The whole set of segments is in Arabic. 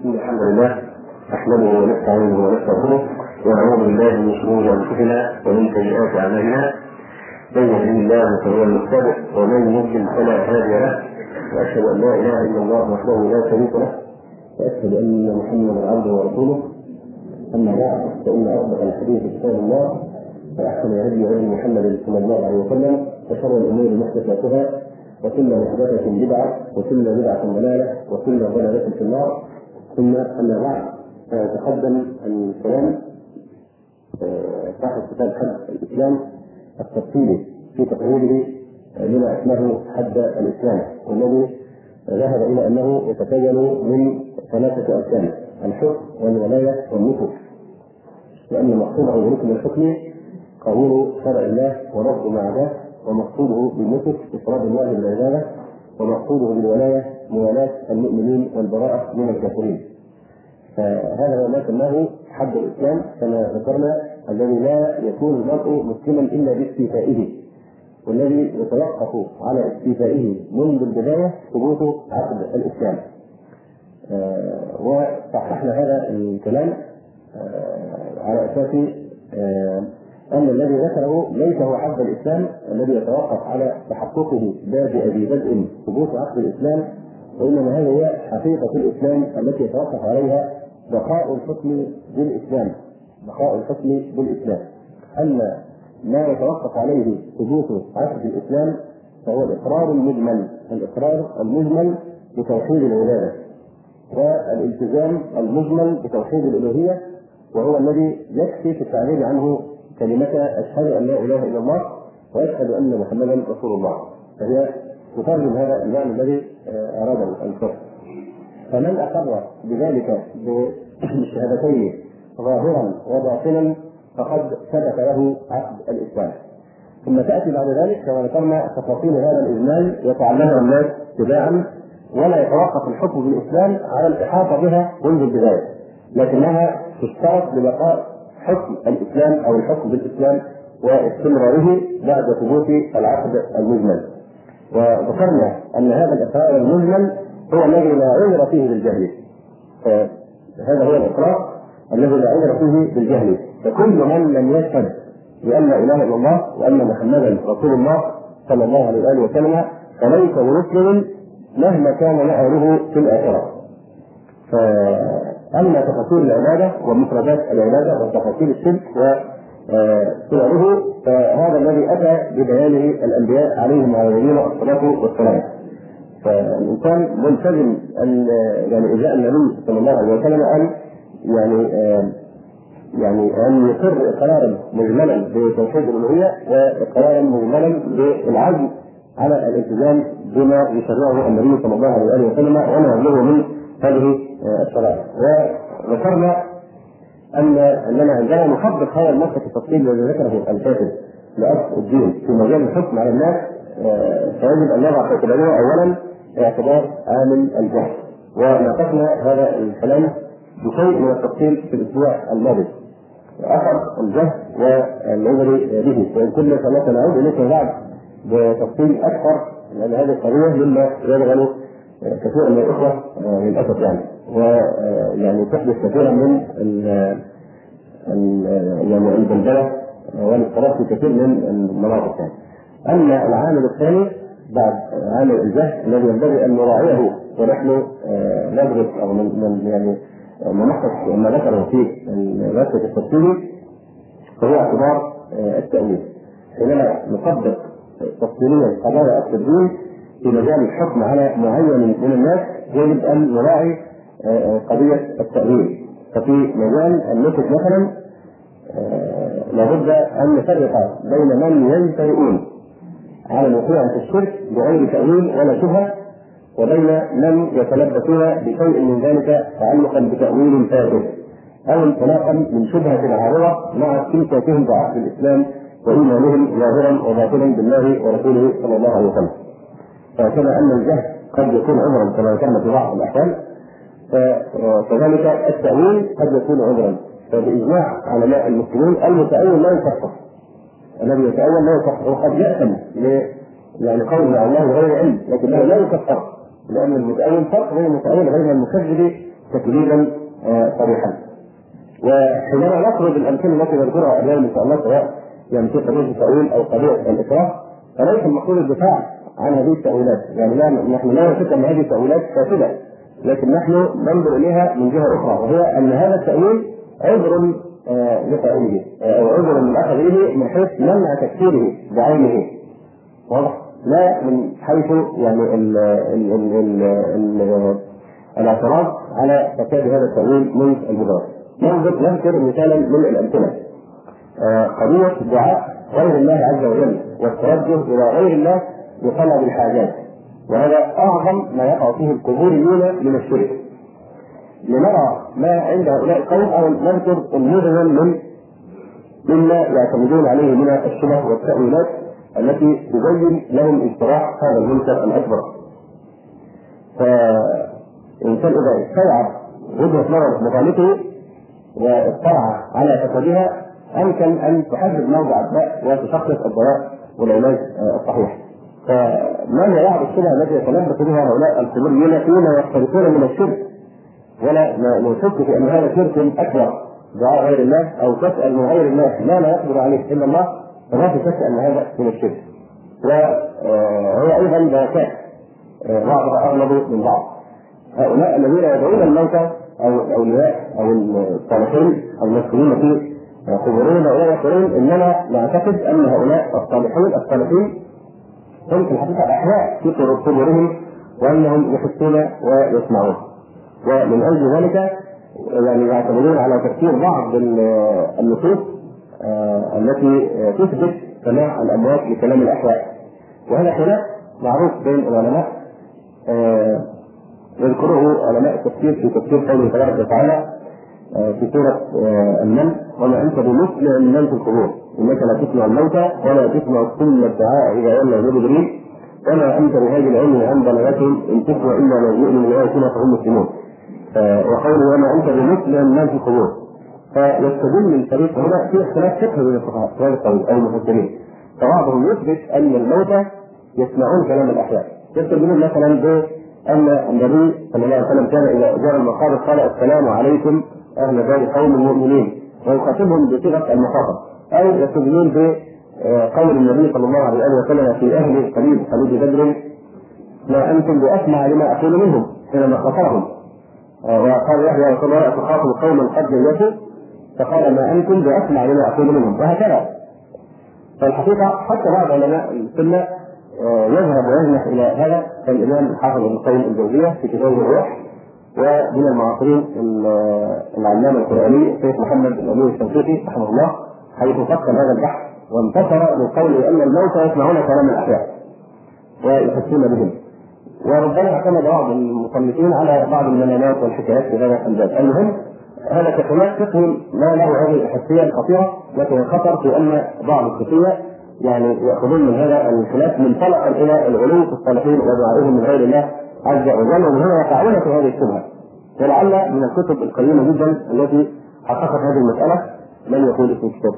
إن الحمد لله نحمده ونستعينه ونستغفره ونعوذ بالله من شرور أنفسنا ومن سيئات أعمالنا. من يهده الله فهو المهتد ومن يضلل فلا هادي له، وأشهد أن لا إله إلا الله وحده لا شريك له، وأشهد أن محمدا عبده ورسوله. أما بعد، فإن أصدق الحديث كتاب الله، وأحسن الهدي هدي محمد صلى الله عليه وسلم، وشر الأمور محدثاتها، وكل محدثة بدعة، وكل بدعة ضلالة، وكل ضلالة في النار. ثم أما بعد، تقدم الكلام صاحب كتاب حد الإسلام التفصيلي في تقريره لما اسمه حد الإسلام، والذي ذهب إلى أنه يتكون من 3 أركان: الحكم والولاية والنسك، لأن مقصوده بركن الحكم قبول شرع الله ورفض ما عداه، ومقصوده بالنسك إفراد الله بالعبادة، ومقصوده بالولاية موالاة المؤمنين والبراءة من الكافرين. فهذا هو ما سماه حد الإسلام كما ذكرنا، الذي لا يكون المرء مسلما إلا باستيفائه، والذي يتوقف على استيفائه منذ البداية ثبوت عقد الإسلام. وصححنا هذا الكلام على أساس أن الذي ذكره ليس هو عقد الإسلام الذي يتوقف على تحققه بادئ بدء ثبوت عقد الإسلام، وإنما هذه هي حقيقة الإسلام التي يتوقف عليها بقاء الحكم بالإسلام. بقاء الحكم بالإسلام. أما ما يتوقف عليه ثبوت عقد الإسلام فهو الإقرار المجمل، الإقرار المجمل بتوحيد العبادة، والالتزام المجمل بتوحيد الألوهية، وهو الذي يكفي في التعبير عنه كلمة أشهد أن لا إله إلا الله وأشهد أن محمدا رسول الله. فهي تترجم هذا المعنى الذي أراده الشرع. فمن أقر بذلك بالشهادتين ظاهرا وباطنا فقد ثبت له عقد الإسلام. ثم تأتي بعد ذلك كما ذكرنا تفاصيل هذا الإجمال يتعلمها الناس تباعا، ولا يتوقف الحكم بالإسلام على الإحاطة بها منذ البداية، لكنها تشترط لبقاء حكم الإسلام أو الحكم بالإسلام واستمراره بعد ثبوت العقد المجمل. وذكرنا أن هذا الإقرار المجمل هو الذي لا عذر فيه بالجهل. هذا هو الإقرار الذي لا عذر فيه بالجهل. فكل من لم يشهد بأن لا إله إلا الله وأن محمدا رسول الله صلى الله عليه وآله وسلم فليس بمسلم مهما كان مآله في الآخرة. أما تفاصيل العبادة ومفردات العبادة وتفاصيل الشرك وسؤاله فهذا الذي أتى ببيانه الأنبياء عليهم وعليهم الصلاة والسلام. فالإنسان ملتزم أن يعني إجاء النبي صلى الله عليه وسلم أن يقر إقرارا مجملا بتوحيد الألوهية وإقرارا مجملا بالعزم على الالتزام بما يشرعه النبي صلى الله عليه وسلم وما يبلغه من هذه الشرائع. وذكرنا أننا عندما نطبق هذا النص في التفصيل الذي ذكره الكاتب لأصل الدين في مجال الحكم على الناس، فيجب أن نضع في اعتبارنا أولا اعتبار عامل الجهل، وناقشنا هذا الكلام بشيء من التفصيل في الأسبوع الماضي، أثر الجهل والنظر به، وإن كنا سنعود إليه بعد بتفصيل أكثر، لأن هذه القضية مما يشغل كثير من الأخوة للأسف ويعني تحدث كثيرا من البلبلة والاضطراب في كثير من المناطق. أما العامل الثاني بعد عامل الجهل الذي ينبغي أن نراعيه ونحن ندرس أو ننحص ما ذكره في المادة التفصيلي، فهو اعتبار التأويل. حينما نطبق تفصيليا قضايا أصل الدين في مجال الحكم على معين من الناس يجب أن نراعي قضية التأويل. ففي مجال النسك مثلا لابد أن نفرق بين من يجترئون على الوقوع في الشرك بغير تأويل ولا شبهة، وبين من يتلبسون بشيء من ذلك تعلقا بتأويل فاسد أو انطلاقا من شبهة عارضة مع استمساكهم بعقد الإسلام وإيمانهم ظاهرا وباطنا بالله ورسوله صلى الله عليه وسلم. فكما أن الجهل قد يكون عذرا كما ذكرنا في بعض الأحوال، فكذلك التأويل قد يكون عذرا. فبإجماع علماء المسلمين المتأول لا يكفر، الذي يتأول لا يكفر، وقد يأتم قول الله غير علم، لكنه لا يكفر، لأن المتأول فرق بين المتأول غير المكذب تكذيبا صريحا. وحينما نطلب الامثله التي نذكرها اليوم ان شاء الله سواء يعني في قضيه التاويل او قضيه الاكراه، فليس المقصود الدفاع عن هذه التاويلات، يعني نحن لا نشك ان هذه التاويلات فاسده، لكن نحن ننظر اليها من جهه اخرى، وهي ان هذا التاويل عذر لفاعله او عذر للاخذ به من حيث منع تكفيره بعينه، واضح؟ لا من حيث يعني الاعتراض على فساد هذا التاويل من البدايه. نذكر مثالا من الامثله قضيه دعاء غير الله عز وجل والتوجه الى غير الله بطلب الحاجات، وهذا اعظم ما يقع فيه القبوريون من الشرك. لنرى ما عند هؤلاء القوم او نذكر النموذج مما يعتمدون عليه من الشبه والتاويلات التي تبين لهم اجتراح هذا المنكر الاكبر. فالانسان اذا استوعب وجهه نظر مخالفه واطلع على فسادها امكن ان تحدد موضع الداء وتشخص الدواء والعلاج الصحيح. فما هي بعض الشبه التي يتلبس بها هؤلاء القبوريين فيما يختلفون من الشرك، ولا نشك في ان هذا شرك اكبر، دعاء غير الله او تسال من غير الله ما لا يقدر عليه الا الله، فلا شك ان هذا من الشرك. وهي ايضا بركات بعضها اغلب من بعض. هؤلاء الذين يدعون الموتى او الاولياء او الصالحين المسلمين في قبورهم ويقولون اننا نعتقد ان هؤلاء الصالحين هم في الحقيقه احياء في قبورهم وانهم يحسون ويسمعون، ومن اجل ذلك يعني يعتمدون على تفسير بعض النصوص التي تثبت سماع الاموات لكلام الاحياء. وهذا خلاف معروف بين العلماء يذكره علماء التفسير في تفسير قوله تبارك وتعالى في سورة النمل: وما أنت بمسمع من في القبور إنك لا تسمع الموتى ولا تسمع كل الدعاء إذا ولوا مدبرين وما أنت بهذه العلم عن بلاغتهم إن تسمع إلا ما يؤمن بآياتنا فهم مسلمون. وقوله وما أنت بمسمع من في القبور، فيستدل الفريق هنا في اختلاف فقهي بين الفقهاء في هذا القول أو المفسرين. فبعضهم يثبت أن الموتى يسمعون كلام الأحياء، يستدلون مثلا بأن النبي صلى الله عليه وسلم كان إذا جاء المقابر قال السلام عليكم أهل دار قوم المؤمنين ويخاطبهم بصيغة المخاطب، أو يستدلون بقول النبي صلى الله عليه وسلم في أهل خليج بدر: ما أنتم بأسمع لما أقول منهم حينما خاطبهم، وقال يحيى رسول الله تخاطب قوما قد جيتوا فقال ما أنتم بأسمع لما أقول منهم، وهكذا. فالحقيقة حتى بعض علماء السنة يذهب ويجنح إلى هذا، كالإمام الحافظ ابن القيم الجوزية في كتابه الروح، ومن المعاصرين العلامة القرآني الشيخ محمد الأمين الشنقيطي رحمه الله، حيث فصل هذا البحث وانتصر من قوله أن الموتى يسمعون كلام الأحياء ويحسون بهم. وربما اعتمد بعض المصنفين على بعض المنامات والحكايات في هذا الباب. المهم هذا كخلاف فقه ما له هذه الحساسية الخطيرة، لكن الخطر في أن بعض الصوفية يعني يأخذون من هذا الخلاف منطلقا إلى الغلو في الصالحين ودعائهم من غير الله عز وجل، ومن هنا يقعون في هذه الشبهة. ولعل من الكتب القيمة جدا التي حققت هذه المسألة من يقول اسم الكتاب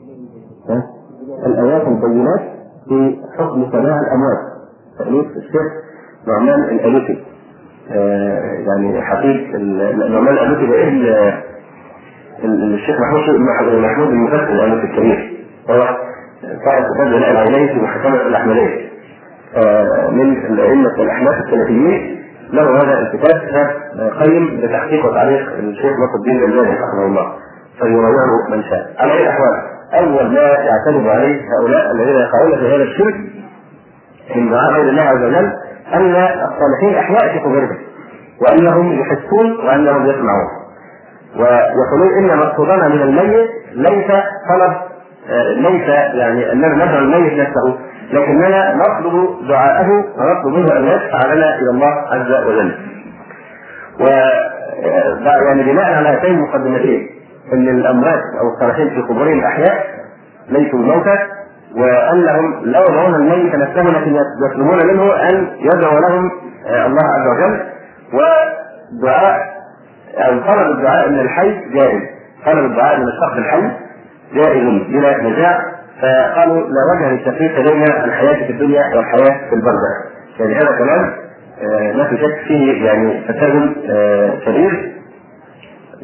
الآيات البينات في حكم سماع الأموات، تأليف الشيخ نعمان الألوفي. يعني حقيقة نعمان الألوفي ده الشيخ محمود المفسر الألوفي الكبير، هو صاحب كتاب جلاء العينين في محكمة الأحمدية من الأئمة والأحناف السلفيين، له هذا الكتاب قيم بتحقيق وتعليق الشيخ نصر الدين الألباني رحمه الله، فيراجعه من شاء. على أي الأحوال أول ما يعتمد عليه هؤلاء الذين يقعون في هذا الشرك من دعاء غير الله عز وجل أن الصالحين أحياء في قبورهم وأنهم يحسون وأنهم يسمعون، ويقولون إن مقصودنا من الميت ليس طلب، ليس يعني أننا ندعو الميت نفسه، لكننا نطلب دعاءه ونطلب منه أن يشفع لنا إلى الله عز وجل. ويعني بناء على هاتين المقدمتين أن الأموات أو الصالحين في قبورهم الأحياء ليسوا الموتى، وأنهم لا يدعون الميت نفسه لكن يطلبون منه أن يدعو لهم الله عز وجل، ودعاء أو طلب الدعاء من الحي جائز، طلب الدعاء من الشخص الحي جائز بلا نزاع. فقالوا لا وجه للتفريق بين الحياة في الدنيا والحياة في البرزخ. يعني هذا كلام لا في شك فيه يعني فساد كبير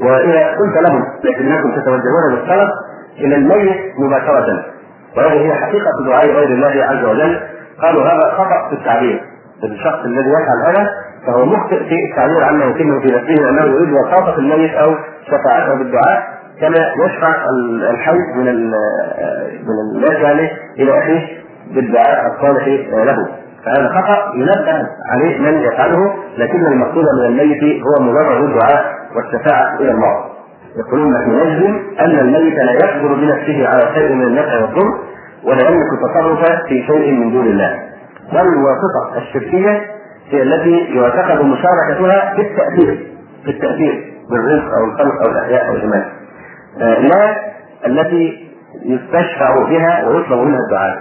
وإذا قلت لهم لكنكم تتوجهون بالطلب إلى الميت مباشرة، وهذه هي حقيقة دعاء غير الله عز وجل، قالوا هذا خطأ في التعبير. الشخص الذي يفعل هذا فهو مخطئ في التعبير عنه يمكنه في نفسه أنه يريد وساطة الميت أو شفاعته بالدعاء، كما يشفع الحي من الناس يعني إلى أخيه بالدعاء الصالح له. فهذا خطأ ينبه عليه من يفعله، لكن المقصود من الميت هو مجرد الدعاء والشفاعة إلى الله. يقولون نحن نجزم أن الميت لا يقدر بنفسه على شيء من النفع والضر ولا يملك التصرف في شيء من دون الله، بل الواسطة الشركية هي التي يعتقد مشاركتها في التأثير بالرزق أو الخلق أو الأحياء أو الإيمان، لا التي يستشفع بها ويطلب منها الدعاء.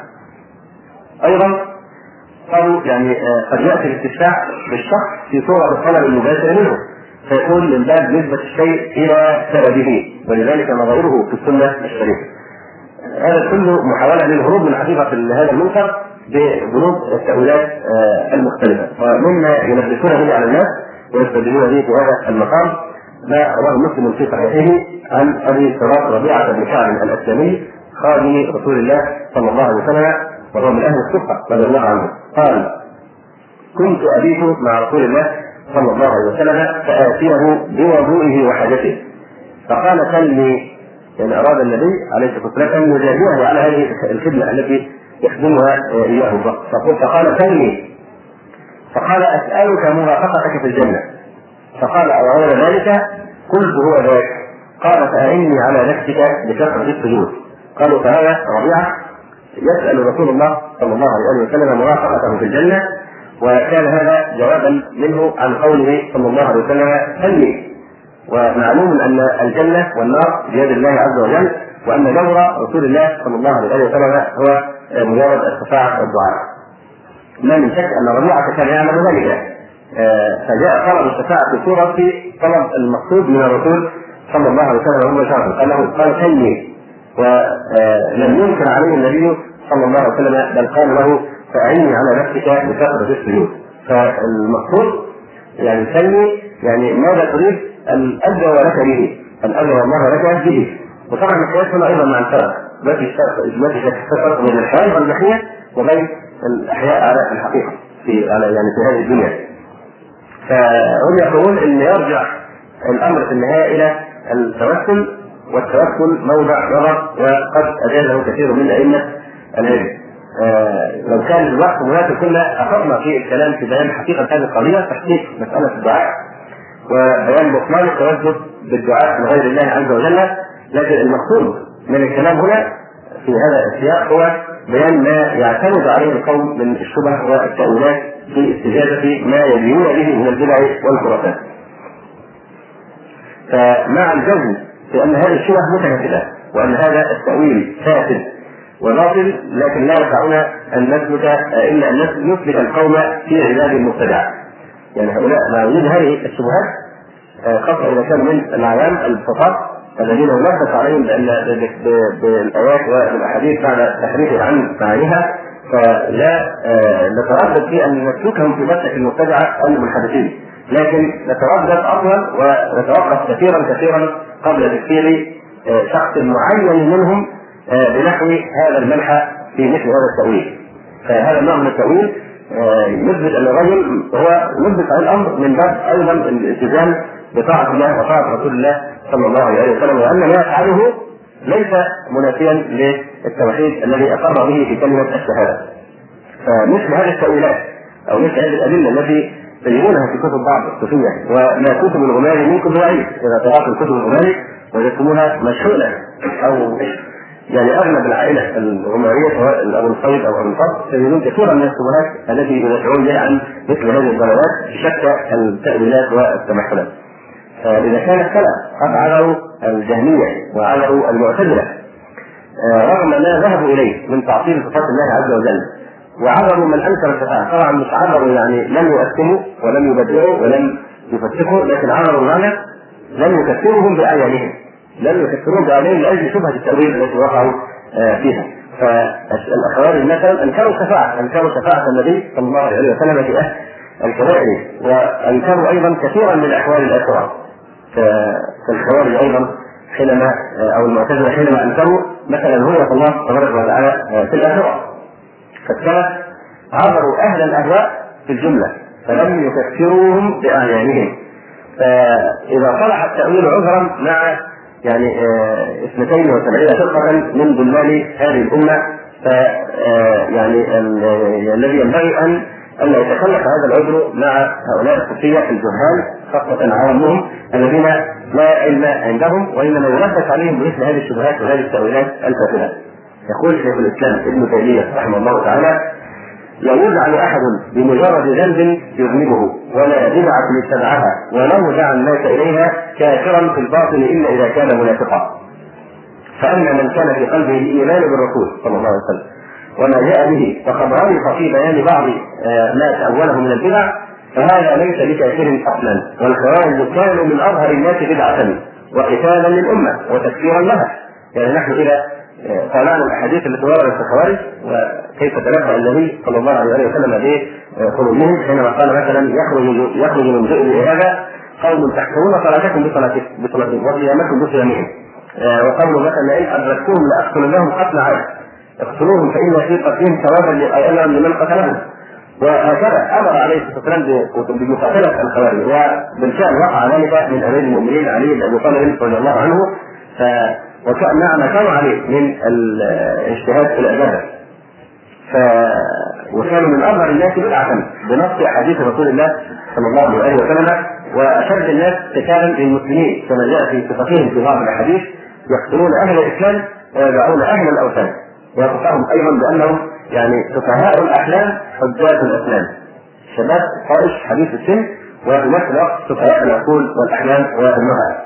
أيضا قالوا يعني قد يأتي الاستشفاع بالشخص في صورة الطلب المباشر منه، فيكون من باب نسبة الشيء إلى سببه، ولذلك نظائره في السنة الشريفة. هذا كله محاولة للهروب من حقيقة هذا المنكر ببنود التأويلات المختلفة، ومما يلبسون به على الناس ويستدلون به في هذا المقام ما رواه مسلم في صحيحه عن أبي سراج ربيعة بن كعب الأسلمي خادم رسول الله صلى الله عليه وسلم وهو من أهل الصفة رضي الله عنه، قال: كنت أبيت مع رسول الله صلى الله عليه وسلم فآتيه بوضوئه وحاجته، فقال: سلني، يعني أراد النبي عليه الصلاة والسلام أن يجازيه على هذه الخدمة التي يخدمها إياه. فقال: سلني، فقال: أسألك مرافقتك في الجنة. فقال: أولا ذلك؟ قلت: هو ذاك. قال: فأعني على نفسك بكثرة السجود. قالوا: فهذا ربيعة يسأل رسول الله صلى الله عليه وسلم مرافقته في الجنة، وكان هذا جوابا منه عن قوله صلى الله عليه وسلم: سلني. ومعلوم أن الجنة والنار بيد الله عز وجل، وأن دور رسول الله صلى الله عليه وسلم هو مجرد الشفاعة والدعاء. ما من شك أن ربيعة كان يعلم ذلك، فجاء طلب الشفاعة في صورة طلب المقصود من الرسول صلى الله عليه وسلم مباشرة، قال: سلني، ولم ينكر عليه النبي صلى الله عليه وسلم، بل قال له: فأعني على نفسك بكثرة السجود. فالمقصود يعني سلني، يعني ماذا تريد أن أدعو لك به، أن أدعو الله لك به. وطبعا القياس هنا أيضا مع الفرق، ما في فرق بين الحياة والمحية وبين الأحياء على الحقيقة في هذه الدنيا. فهم يقولون أن يرجع الأمر في النهاية إلى التوسل، والتوسل موضع نظر وقد أجازه كثير من أئمة العلم. لو كان الوقت مناسب كنا أخذنا في الكلام في بيان حقيقة هذه القضية، تحقيق مسألة الدعاء وبيان بطلان التوسل بالدعاء لغير الله عز وجل، لكن المقصود من الكلام هنا في هذا السياق هو بيان ما يعتمد عليه القوم من الشبه والتأويلات في استجابة ما يدينون به من البدع والخرافات. فمع الجزم في أن هذه الشبه متناسبة وأن هذا التأويل فاسد وباطل، لكن لا يسعنا أن نثبت إلا أن نثبت القوم في عباد المبتدع. يعني هؤلاء مع وجود هذه الشبهات، خاصة إذا كان من العوام الفقراء الذين ينبه عليهم بأن بالآيات والأحاديث بعد تحريف عن معانيها، فلا نتردد في أن نسلكهم في مسلك المبتدعة المنحرفين، لكن نتردد أطول ونتوقف كثيرا قبل تفسير شخص معين منهم بنحو هذا المنحى في مثل هذا التأويل. فهذا النوع من التأويل يثبت أن الرجل هو يثبت على الأمر من باب أيضا الالتزام بطاعة الله وطاعة رسول الله صلى الله عليه وسلم، وأن ما يفعله ليس منافيا للتوحيد الذي أقر به في كلمة الشهادة. فمثل هذه التأويلات أو مثل هذه الأدلة التي تجدونها في كتب بعض الصوفية، وما كتب الغماري منكم بعيد، إذا قرأتم كتب الغماري وجدتموها مشهولة أو يعني أغلب العائلة الغمارية سواء أبو الصيد أو أبو الفضل تجدون كثيرا من الشبهات التي يدافعون بها عن مثل هذه الضلالات بشتى التأويلات والتمحلات. إذا كان السلف قد عذروا الجهمية وعذروا المعتزلة رغم ما ذهبوا إليه من تعطيل صفات الله عز وجل، وعذروا من أنكر الشفاعة، طبعا مش عذروا يعني لم يؤثموا ولم يبدعوا ولم يفتحوا، لكن عذروا معنى لم يكفرهم بأعيانهم، لم يكفرون بأعيانهم لأجل شبهة التأويل التي وقعوا فيها. فالأخوارج مثلا أنكروا شفاعة النبي صلى الله عليه وسلم في أهل الكبائر، وأنكروا أيضا كثيرا من أحوال الآخرة. كالخوارج ايضا حينما او المعتزله حينما انكروا مثلا رؤيه الله تبارك وتعالى في الاخره. فالسلف عبروا اهل الاهواء في الجمله فلم يكفروهم باعيانهم. فاذا صلح التاويل عذرا مع يعني 72 فرقه من ضلال هذه الامه، يعني الذي ينبغي ان الا يتخلف هذا العذر مع هؤلاء الصوفيه الجهال خاصه عوامهم الذين لا علم عندهم وانما يلبس عليهم بمثل هذه الشبهات وهذه التاويلات الفاسده. يقول شيخ الاسلام ابن تيميه رحمه الله تعالى: لا يزعل احد بمجرد ذنب يذنبه ولا بدعه اتبعها ولو دعا الناس اليها كافرا في الباطن الا اذا كان منافقا. فاما من كان في قلبه ايمان بالرسول صلى الله عليه وسلم وما جاء به وقد غلط في بيان بعض ما تأوله من البدع فهذا ليس بكافر اصلا. والخوارج كانوا من اظهر الناس بدعه وقتالا للامه وتكفيرا لها. يعني نحن اذا طالعنا الاحاديث التي وردت في الخوارج وكيف تنبأ النبي صلى الله عليه وسلم بخروجهم حينما قال مثلا يخرج من ذئب هذا قوم تحكمون صلاتكم بصلاتهم وصيامكم بصيامهم، وقالوا مثلا ان ادركتهم لاقتلنهم قتل عاد اقتلوهم فان في قتلهم ثوابا لمن قتلهم. وهكذا امر عليه الصلاه والسلام بمقاتله الخوارج، وبالفعل وقع ذلك من امير المؤمنين علي بن ابي طالب رضي الله عنه، وكان ما كانوا عليه من الاجتهاد في العباده. وكانوا من اظهر الناس بدعه بنص احاديث رسول الله صلى الله عليه وسلم، واشد الناس قتالا للمسلمين كما جاء في صفتهم في بعض الاحاديث: يقتلون اهل الاسلام ويدعون اهل الاوثان. ويصفهم ايضا بانهم يعني سفهاء الاحلام حجاج الاسلام، شباب طائش حديث السن وفي نفس الوقت سفهاء العقول والاحلام والنهى.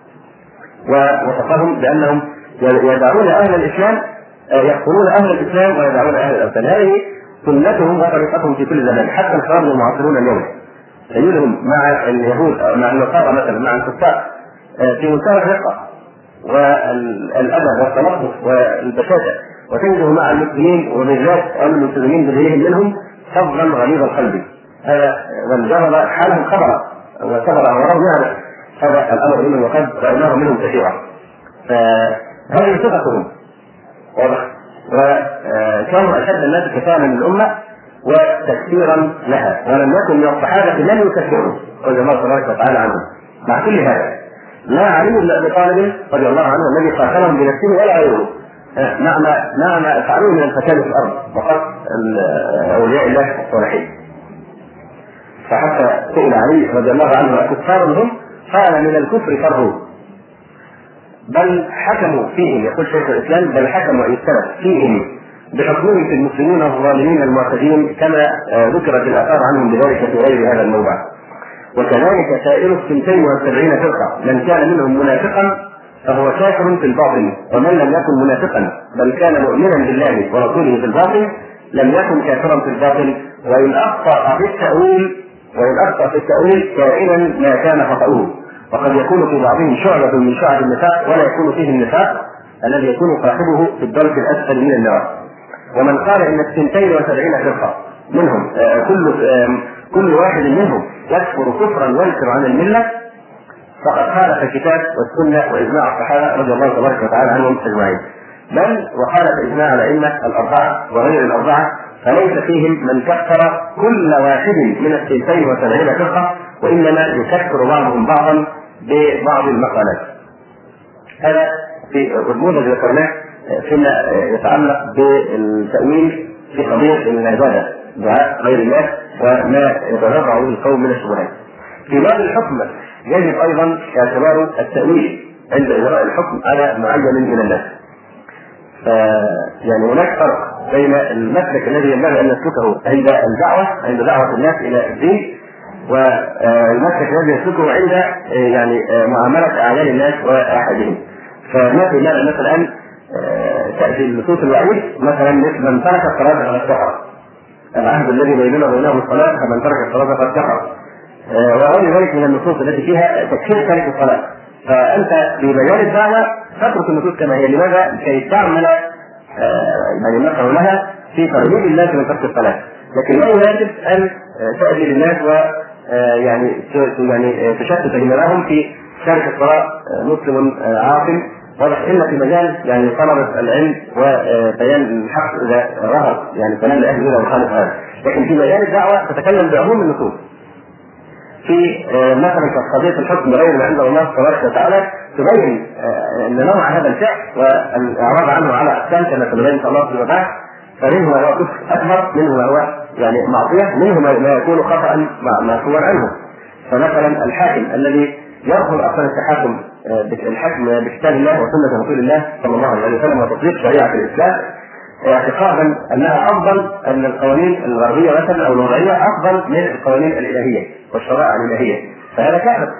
ووصفهم بانهم يدعون اهل الاسلام يقتلون اهل الاسلام ويدعون اهل الاوثان. هذه سنتهم وطريقتهم في كل زمان، حتى الخوارج المعاصرون اليوم تجدهم مع اليهود او مع النصارى مثلا مع الكفار في منتهى الرقه والادب والتلطف والبشاشه، وتجده مع المسلمين وبالذات المسلمين بدينهم منهم فظا غليظ القلب. هذا والجرد حالهم خبر وصبر امرهم يعني هذا الامر منهم وقد رايناه منهم كثيرا. فهذه صفتهم واضح. وكانوا اشد الناس كفاءة من الامه وتكثيرا لها، ولم يكن من الصحابه من يكفروا رضي الله تبارك وتعالى عنهم. مع كل هذا لا علي بن ابي طالب رضي الله عنه الذي قاتلهم بنفسه ولا غيره مع ما فعلوه من الفساد في الارض وقتل اولياء الله الصالحين. فحتى سئل علي رضي الله عنه كفار هم قال: من الكفر فروا، بل حكموا فيهم. يقول شيخ الاسلام: بل حكموا اي السلف فيهم بحكمهم في المسلمين الظالمين المعتدين كما ذكرت الاثار عنهم بذلك في غير هذا الموضع. وكذلك سائر 72 فرقه، من كان منهم منافقا فهو كافر في الباطن، ومن لم يكن منافقا بل كان مؤمنا بالله ورسوله في الباطن لم يكن كافرا في الباطن. وان اخطا في التاويل كائنا ما كان خطأه، وقد يكون في بعضهم شعبة من شعب النفاق ولا يكون فيه النفاق الذي يكون صاحبه في الدرك الاسفل من النار. ومن قال ان 72 فرقه منهم كل واحد منهم يكفر كفرا وينكر عن المله فقد خالف الكتاب والسنه واجماع الصحابه رضي الله تبارك وتعالى عنهم اجمعين، بل وخالف اجماع الائمه الاربعه وغير الاربعه، فليس فيهم من كفر كل واحد من 72 فرقه، وانما يكفر بعضهم بعضا ببعض المقالات. هذا في النموذج ذكرناه فيما يتعلق بالتأويل في قضية العبادة دعاء غير الله وما يتغرع به القوم من الشبهات. في باب الحكم يجب أيضا اعتبار التأويل عند إجراء الحكم على معين من الناس. يعني هناك فرق بين المسلك الذي ينبغي أن نسلكه عند دعوة الناس إلى الدين، والمسلك الذي يسلكه عند يعني معاملة أعيان الناس وأحدهم. فمثلا تأتي النصوص الوعيد مثلا من ترك الصلاة فقد كفر، العهد الذي بيننا وبينهم الصلاة، فمن ترك الصلاة فقد كفر، وغير ذلك من النصوص التي فيها تكفير تارك الصلاة. فأنت في مجال الدعوة تترك النصوص كما هي. لماذا؟ كي تعمل يعني نقل لها في ترغيب الناس من ترك الصلاة، لكن لا يجب أن تأتي للناس و يعني تشتت هممهم في تارك الصلاة مسلم عاصم، واضح ان في مجال يعني طلبة العلم وبيان الحق اذا ظهر يعني كلام الاهل اذا وخالف هذا، لكن في مجال الدعوة تتكلم بعموم النصوص. في مثلا قضية الحكم بغير ما عند الله تبارك وتعالى تبين ان نوع هذا الفعل والاعراض عنه على اقسام كما سنبين ان شاء الله فيما بعد، فمنه ما هو كفر اكبر، منه ما هو يعني معصية، منه ما يكون خطأ معفوا عنه. فمثلا الحاكم الذي يرفض اصلا التحاكم الحكم بكتاب الله وسنة رسول الله صلى الله عليه وسلم وتطبيق شريعة الاسلام اعتقادا انها افضل، ان القوانين الغربية مثلا او الوضعية افضل من القوانين الالهية والشرائع الالهية، فهذا كافر.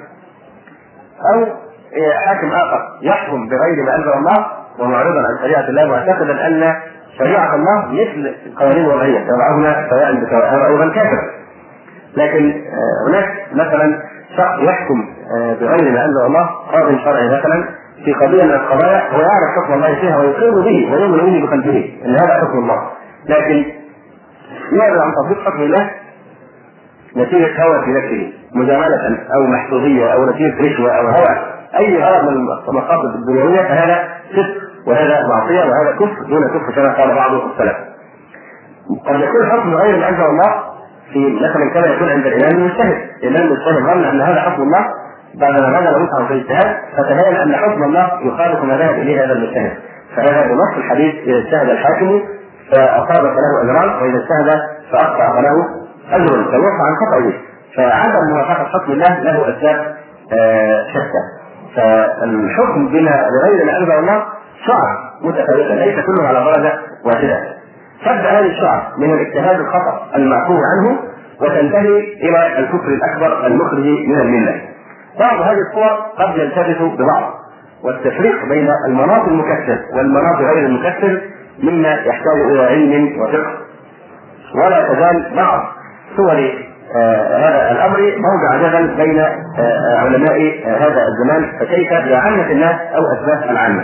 او حاكم اخر يحكم بغير ما انزل الله ومعرضا عن شريعة الله معتقدا ان شريعة الله مثل القوانين الوضعية يضعهما سواء بسواء، هذا ايضا كافر. لكن هناك مثلا شخص يحكم بغير ما انزل الله، قاضي شرعي مثلا في قضية من القضايا هو يعرف حكم الله فيها ويقر به ويؤمن به بقلبه ان هذا حكم الله، لكن يعرض عن تطبيق حكم الله نتيجة هوى في نفسه مجاملة او محسوبية او نتيجة رشوة او هوى، اي غرض من المقاصد الدنيوية، فهذا فسق وهذا معصية وهذا كفر دون كفر كما قال بعض السلف. قد يكون حكم غير ما انزل الله في مثلا كما يكون عند الامام المجتهد، الامام المجتهد ظن ان هذا حكم الله بعدما بذل وسعه في الاجتهاد فتبين ان حكم الله يخالف ما ذهب اليه هذا المجتهد، فهذا بنص الحديث اذا اجتهد الحاكم فاصاب فله اجران واذا اجتهد فاخطا فله اجر فيوقع عن خطئه، فعدم موافقه حكم الله له اسباب شتى. فالحكم بغير ما انزل الله شعب متفاوته ليس كله على درجه واحده، تبدا هذه الشعب من الاجتهاد الخطا المعفو عنه وتنتهي الى الكفر الاكبر المخرج من المله. بعض هذه الصور قد يلتبس ببعض، والتفريق بين المناط المكثر والمناط غير المكثر مما يحتاج الى علم وفقه، ولا تزال بعض صور هذا الامر موضع جدل بين علماء هذا الزمان، فكيف بعامة الناس او اسباب العامة.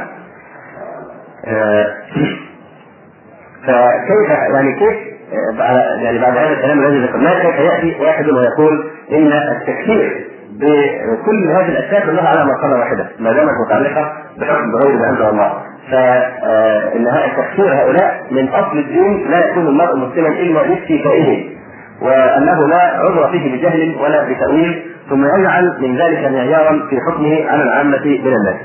فكيف يعني بعد هذا الكلام الذي ذكرناه كيف ياتي واحد ويقول ان التكفير بكل هذه الاشياء كلها على مرتبه واحده ما دامت متعلقه بحكم بغير ما انزل الله، فان تكفير هؤلاء من اصل الدين لا يكون المرء مسلما الا باستيفائه، وانه لا عذر فيه بجهل ولا بتاويل، ثم يجعل من ذلك معيارا في حكمه على العامه من الناس.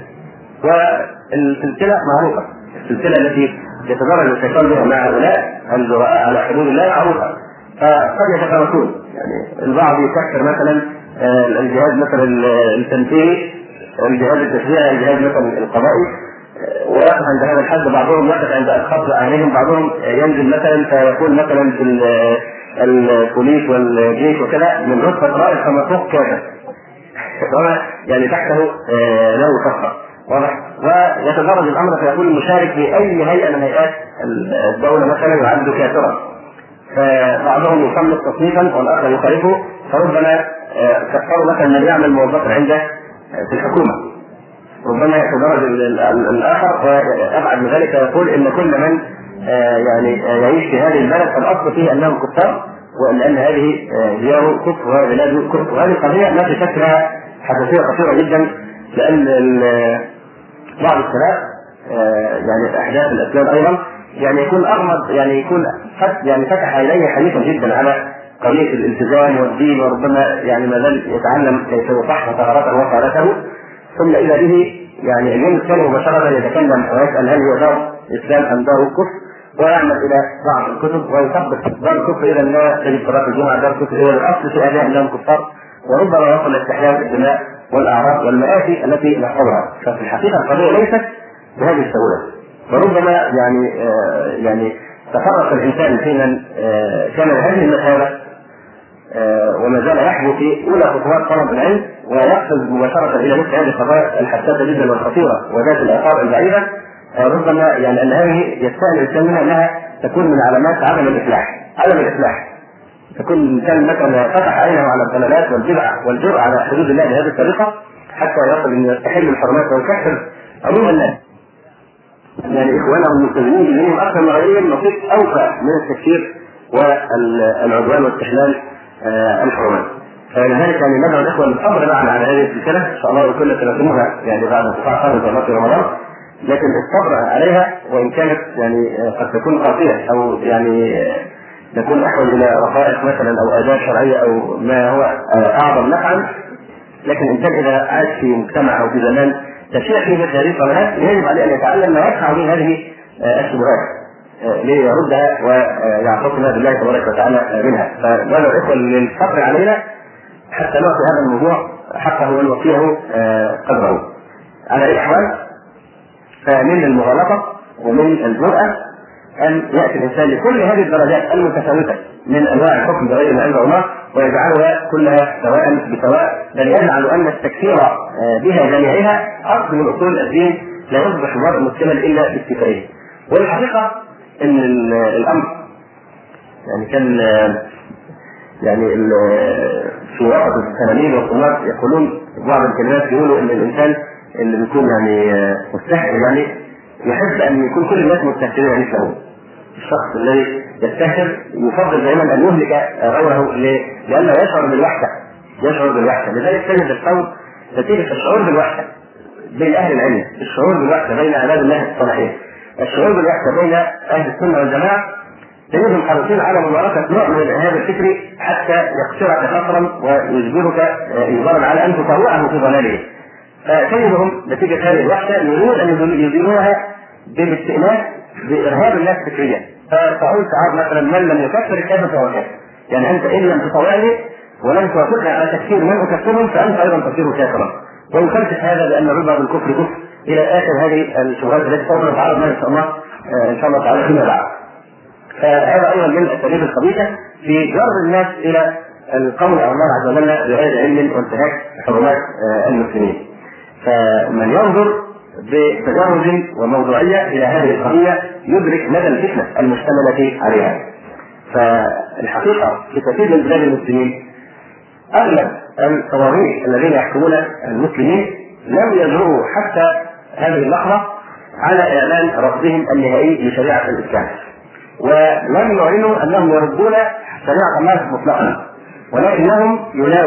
والسلسله معروفه، السلسله التي يتدرج الشيطان بها مع هؤلاء الجراء على حدود الله معروفه، فقد يتفاوتون. يعني البعض يكفر مثلا الجهاز مثلا التنفيذي، الجهاز التشريعي، الجهاز مثلا القضائي، ويقف عند هذا الحد، بعضهم يقف عند اشخاص اعيانهم، بعضهم ينزل مثلا فيكون مثلا في البوليس والجيش وكذا من رتبه رائد فمطلوب كذا يعني تحته له كفر واضح، ويتدرج الامر فيكون المشارك في اي هيئه من هيئات الدوله مثلا يعد كافرا، فبعضهم يصنف تصنيفا والاخر يخالفه، فربما كفروا مثلا من يعمل موظفا عنده في الحكومه، ربما يتدرج الاخر وابعد من ذلك يقول ان كل من يعني يعيش في هذه البلد فالاصل فيه انهم كفار، وان هذه ديار كفر وبلاد كفر. وهذه القضيه لا تشك لها حساسيه خطيره جدا، لان بعض الشباب يعني احداث الاسلام ايضا يعني يكون اغمض، يعني يكون يعني فتح اليه حديثا جدا على قضيه الالتزام والدين، وربما يعني ما زال يتعلم كيف يصحح طهارته وصالته، ثم اذا به يعني اليوم الثاني مباشره يتكلم ويسال هل هو دار اسلام ام دار كفر، ويعمل الى بعض الكتب ويثبت دار الكفر اذا لا تجد صلاه الجمعه دار الكفر اذا الاصل في اداء انهم كفار، وربما وصل لاستحلال الدماء والاعراض والمآسي التي نحفظها. ففي الحقيقه القضيه ليست بهذه السهوله، وربما يعني تفرق الانسان في من كان هذه المساله وما زال يحبو في اولى خطوات طلب العلم ويقفز مباشره الى مثل هذه القضايا الحساسه جدا والخطيره وذات الاثار البعيده، ربما يعني ان هذه يستاهل الانسان منها انها تكون من علامات عدم الاصلاح. تكون الانسان مثلا فتح عينه على الضلالات والجرأة على حدود الله بهذه الطريقه حتى يصل ان يستحل الحرمات ويكفر عموم الناس، يعني اخوانهم المسلمين منهم اكثر من غيرهم نصيب اوفى من التكفير والعدوان واستحلال الحرمات. فلذلك يعني ندعو الاخوه للصبر معنا على هذه السلسله ان شاء الله، وكل سنتمها يعني بعد انقطاع فتره في رمضان، لكن الصبر عليها وان كانت يعني قد تكون قاسيه او يعني نكون احوج الى رقائق مثلا او اداب شرعيه او ما هو اعظم نفعا، لكن الانسان اذا عاش في مجتمع او في زمان تشيع فيه مثل هذه القنوات يجب عليه ان يتعلم ما يدفع به هذه الشبهات ليردها ويعتصم بالله تبارك وتعالى منها. فندعو الاخوه للصبر علينا حتى نعطي هذا الموضوع حقه ونوفيه قدره. على اي احوال فمن المغالطه ومن الجرأه ان ياتي الانسان لكل هذه الدرجات المتفاوته من انواع الحكم بغير ما انزل الله ويجعلها كلها سواء بسواء، بل يجعل ان التكفير بها جميعها اصل من اصول الدين لا يصبح المرء مسلما الا بالتكفير. والحقيقه ان الامر يعني كان يعني في وسط التلاميذ والطلاب يقولون بعض الكلمات، يقولوا ان الانسان اللي بيكون يعني مستهتر يعني يحب ان يكون كل الناس مستهترين مثله. الشخص الذي يستهتر يفضل دائما ان يهلك غيره لانه يشعر بالوحده. لذلك تجد القوم نتيجه الشعور بالوحده بين اهل العلم، الشعور بالوحده بين عباد الله الصالحين، الشعور بالوحده بين اهل السنه والجماعه، تجدهم حريصين على ممارسه نوع من الارهاب الفكري حتى يقصرك قصرا ويجبرك اجبارا على ان تطوعه في ضلاله. فتجدهم نتيجه هذه الوحده يريدون ان يزيلوها بالاستئناس بارهاب الناس فكريا. فتقول تعال مثلا من لم يكفر الكافر فهو كافر، يعني انت ان لم تطوعني ولم توافقني على تكفير من اكفرهم فانت ايضا تصير كافرا. ويخلص هذا بان الرضا بالكفر كفر الى اخر هذه الشبهات التي سوف نتعرض لها ان شاء الله تعالى فيما بعد. فهذا ايضا من الاساليب الخبيثه في جر الناس الى القول على الله عز وجل بغير علم وانتهاك حرمات المسلمين. فمن ينظر بتجرد وموضوعيه الى هذه القضيه يدرك مدى الفتنه المشتمله عليها. فالحقيقه في كثير من بلاد المسلمين اغلب الطواغيت الذين يحكمون المسلمين لم يجرؤوا حتى هذه اللحظه على اعلان رفضهم النهائي لشريعه الاسلام، ولم يعلنوا انهم يردون شريعه الله مطلقا، ولكنهم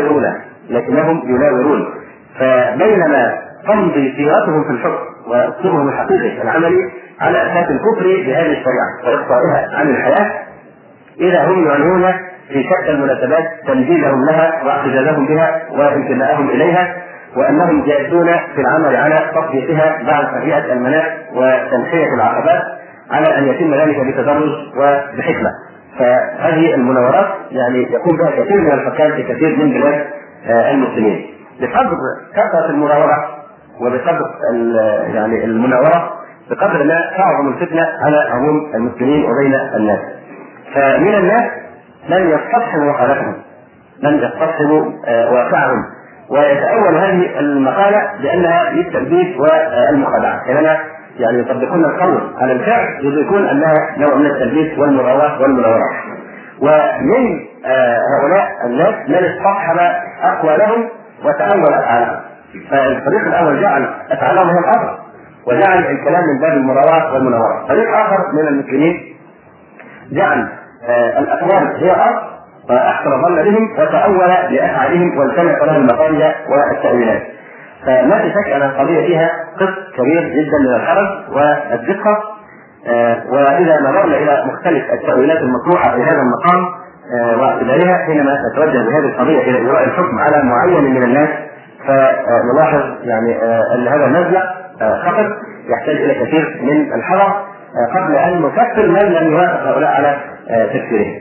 يناورون. فبينما تمضي سيرتهم في الحكم واسلوبهم الحقيقي العملي على اساس الكفر بهذه الشريعه واقصائها عن الحياه، اذا هم يعلنون في شتى المناسبات تنزيلهم لها واعتزازهم بها وانتمائهم اليها، وانهم جادون في العمل على تطبيقها بعد تهيئه المناخ وتنحيه العقبات على ان يتم ذلك بتدرج وبحكمه. فهذه المناورات يعني يقوم بها كثير من الحكام في كثير من بلاد المسلمين. بقدر كثره المناوره وبقدر يعني المناوره بقدر ما تعظم الفتنه على عموم المسلمين وبين الناس. فمن الناس من يستصحب وقالتهم، من يستصحب واقعهم، ويتأول هذه المقالة بأنها للتلبيس والمخادعة، كما يعني يطبقون القول على الفعل يدركون أنها نوع من التلبيس والمراوغة والمناورة. ومن هؤلاء الناس من استصحب أقوالهم وتأول أفعالهم. فالفريق الأول جعل أفعالهم هي الأصل وجعل الكلام من باب المراوغة والمناورة. فريق آخر من المسلمين جعل الأقوال هي الأصل فأحسن ظن بهم وتأول لأفعالهم والتمس لهم المخارج والتأويلات. فما في شك أن القضية فيها قسط كبير جدا من الحرج والدقة. وإذا نظرنا إلى مختلف التأويلات المطروحة في هذا المقام واعتبارها حينما نتوجه بهذه القضية إلى إجراء الحكم على معين من الناس، فنلاحظ يعني أن هذا المبدأ خطر يحتاج إلى كثير من الحذر قبل أن نكفر من لم يوافق هؤلاء على تكفيرهم.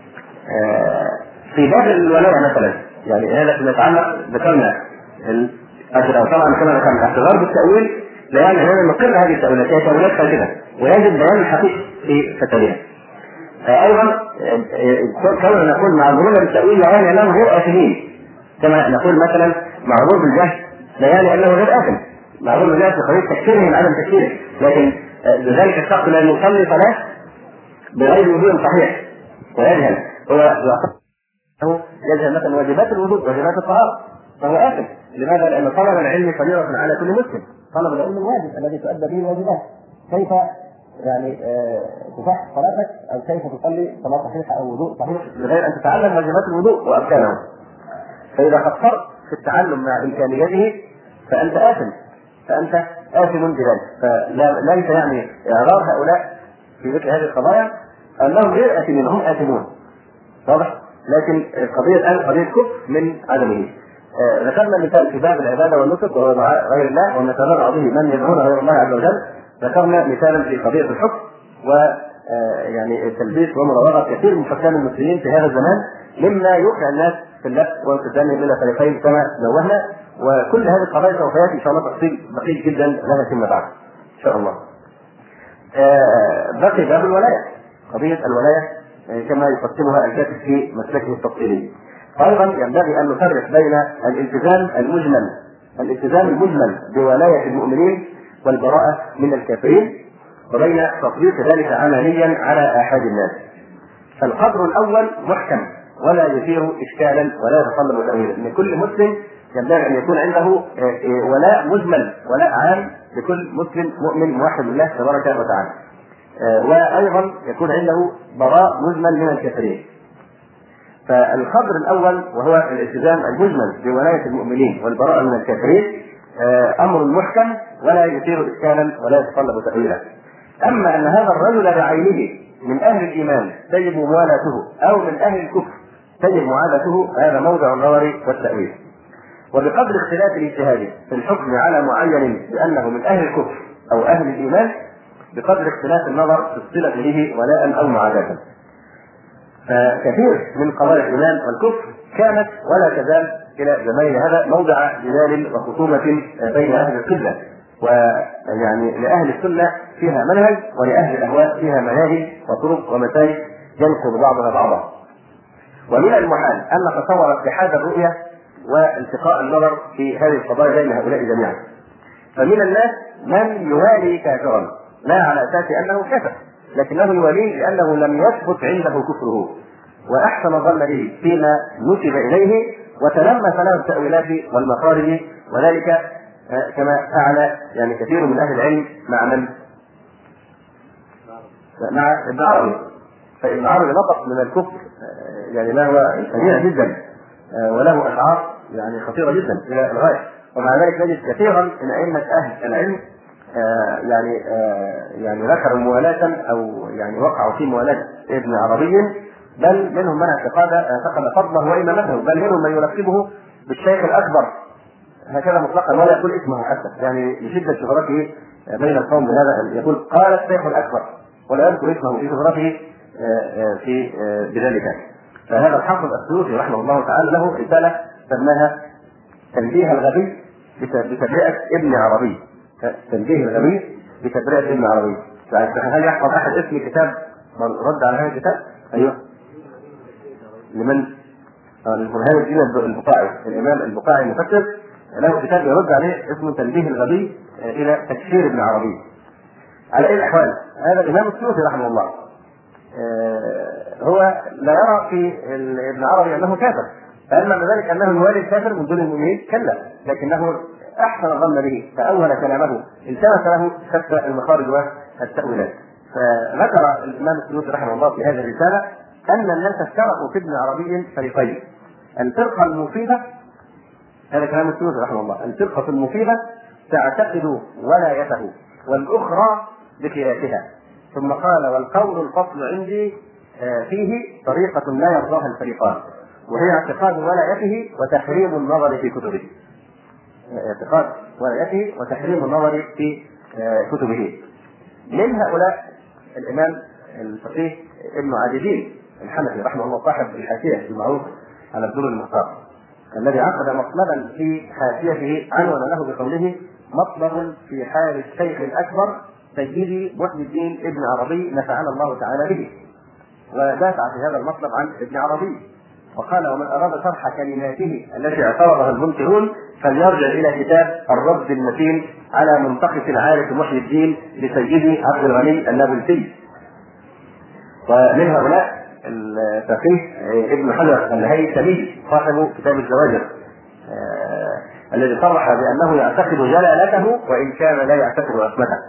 في باب الولاء مثلا يعني هذا فيما يتعلق ذكرنا طبعا كما ذكرنا الاعتذار بالتأويل لا يعني اننا نقر هذه التأويلات، هي تأويلات فاسدة ويجب بيان الحقيقة في فتاويها. ايضا كوننا نقول معذورون بالتأويل لا يعني انهم غير آثمين، كما نقول مثلا معذور بالجهل لا يعني انه غير آثم، معذور بالجهل في قضية تكفيره من عدم تكفيره، لكن لذلك الشخص الذي يصلي صلاة بغير وضوء صحيح ويجهل هو يجهل مثلا واجبات الوضوء واجبات الطهارة فهو آثم. لماذا؟ لأن طلب العلم فريضة على كل مسلم، طلب العلم الواجب الذي تؤدى به الواجبات. كيف يعني تصح صلاتك أو كيف تصلي صلاة صحيحة أو وضوء صحيح بغير أن تتعلم واجبات الوضوء وأركانه؟ فإذا قصرت في التعلم مع إمكانيته فأنت آثم بذلك. فليس يعني إعراض هؤلاء في مثل هذه القضايا أنهم غير آثمين، هم آثمون، واضح؟ لكن القضية الآن قضية كفر من عدمه. ذكرنا مثال في باب العبادة والنسك وهو مع غير الله ونتبرع به من يدعون غير الله عز وجل. ذكرنا مثالا في قضية الحكم ويعني التلبيس ومراوغة كثير من حكام المسلمين في هذا الزمان مما يوقع الناس في اللف وانقسامهم إلى فريقين كما نوهنا. وكل هذه القضايا سوف يأتي إن شاء الله تفصيل دقيق جدا لها فيما بعد إن شاء الله. بقي باب الولاية، قضية الولاية كما يقسمها الكاتب في مسلكه التفصيلي. أيضا ينبغي أن نفرق بين الالتزام المجمل بولاية المؤمنين والبراءة من الكافرين وبين تطبيق ذلك عمليا على آحاد الناس. القدر الأول محكم ولا يثير إشكالا ولا يتطلب تأويلا، أن كل مسلم ينبغي أن يكون عنده ولاء مجمل، ولاء عام لكل مسلم مؤمن موحد بالله تبارك وتعالى، وأيضا يكون عنده براء مجمل من الكافرين. فالقدر الأول وهو الالتزام المجمل بولاية المؤمنين والبراءة من الكافرين أمر محكم ولا يثير إشكالا ولا يتطلب تأويلا. أما أن هذا الرجل بعينه من أهل الإيمان تجب موالاته أو من أهل الكفر تجب معاداته، هذا موضع النظر والتأويل. وبقدر اختلاف الاجتهاد في الحكم على معين بأنه من أهل الكفر أو أهل الإيمان بقدر اختلاف النظر في الصلة به ولاء أو معاداة. فكثير من قضايا الإيمان والكفر كانت ولا تزال إلى زمان هذا موضع جدال وخصومة بين أهل القبلة، ويعني لأهل السنة فيها منهج ولأهل الأهواء فيها مناهج وطرق ومسالك ينقض بعضها بعضا. ومن المحال أن نتصور اتحاد الرؤية والتقاء النظر في هذه القضايا بين هؤلاء جميعا. فمن الناس من يوالي كافرا لا على أساس أنه كفر، لكنه يواليه لأنه لم يثبت عنده كفره وأحسن الظن به فيما نسب إليه وتلمس له التأويلات والمخارج، وذلك كما فعل يعني كثير من أهل العلم مع ابن عربي. فابن عربي نطق من الكفر يعني ما هو سريع جدا وله أشعار يعني خطيرة جدا إلى الغاية. ومع ذلك نجد كثيرا من أئمة أهل العلم يعني ذكروا موالاة أو يعني وقعوا في موالاة ابن عربي، بل منهم من اعتقد فضله وإمامته، بل منهم من يلقبه بالشيخ الأكبر هكذا مطلقا ولا يقول اسمه حتى، يعني لشدة شهرته بين القوم بهذا يقول قال الشيخ الأكبر ولا يذكر اسمه في شهرته في بذلك. فهذا الحافظ السيوطي رحمه الله تعالى له رسالة سماها تنبيه الغبي بتبرئة ابن عربي. تنبيه الغبي بتبرئة ابن عربي. هل يحفظ أحد اسم كتاب رد على هذا الكتاب؟ أيوه، لمن؟ للبرهان الدين البقاعي، الإمام البقاعي المفكر له كتاب يرد عليه اسمه تنبيه الغبي إلى تكفير ابن عربي. على أي الأحوال هذا الإمام السيوطي رحمه الله هو لا يرى في ابن عربي أنه كافر، فأما ذلك أنه يوالي الكافر من دون المؤمنين كلا، لكنه أحسن الظن به فأول كلامه التمس له شتى المخارج والتأويلات. فذكر الإمام السيوطي رحمه الله في هذه الرسالة أن الناس افترقوا في ابن عربي فريقين: الفرقة المفيدة، هذا كلام السيوطي رحمه الله، الفرقة المفيدة تعتقد ولايته والأخرى بخلافها، ثم قال: والقول الفصل عندي فيه طريقة لا يرضاها الفريقان، وهي اعتقاد ولايته وتحريم النظر في كتبه. اعتقاد ولايته وتحريم النظر في كتبه. من هؤلاء الإمام الفقيه ابن عابدين الحنفي رحمه الله صاحب الحاشية المعروف على الدور المختار، الذي عقد مطلبا في حاشيته عنون له بقوله: مطلب في حال الشيخ الأكبر سيدي محي الدين ابن عربي نفعنا الله تعالى به. ودافع في هذا المطلب عن ابن عربي وقال: ومن أراد شرح كلماته التي اعترضها المنكرون فليرجع إلى كتاب الرد المتين على منتقص العارف محي الدين لسيدي عبد الغني النابلسي. ومن هؤلاء الفقيه ابن حجر الهيثمي صاحب كتاب الزواجر الذي صرح بأنه يعتقد جلالته وإن كان لا يعتقد عصمته.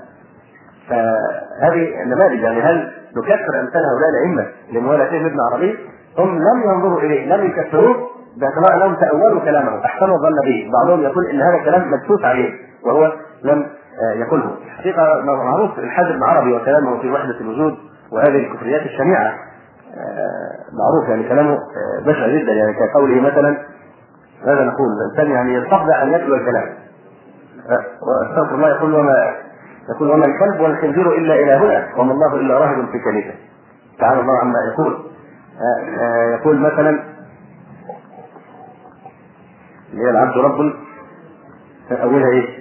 فهذه النماذج، يعني هل نكفر أمثال هؤلاء الأئمة لموالاتهم ابن عربي؟ هم لم ينظروا إليه، لم يكفروه، باعتبار انهم تأولوا كلامه احسنوا الظن به. بعضهم يقول ان هذا الكلام مدسوس عليه وهو لم يقوله. حقيقه معروف الحاج بن عربي وكلامه في وحده الوجود وهذه الكفريات الشنيعه معروف، يعني كلامه بشع جدا، يعني كقوله مثلا هذا نقول الانسان يعني يستطيع ان يتلو الكلام واستغفر الله يقول وما الكلب والخنزير الا الهنا وما الله الا راهب في كنيسه. تعالى الله عما يقول مثلا اللي هي العبد رب اولها ايه؟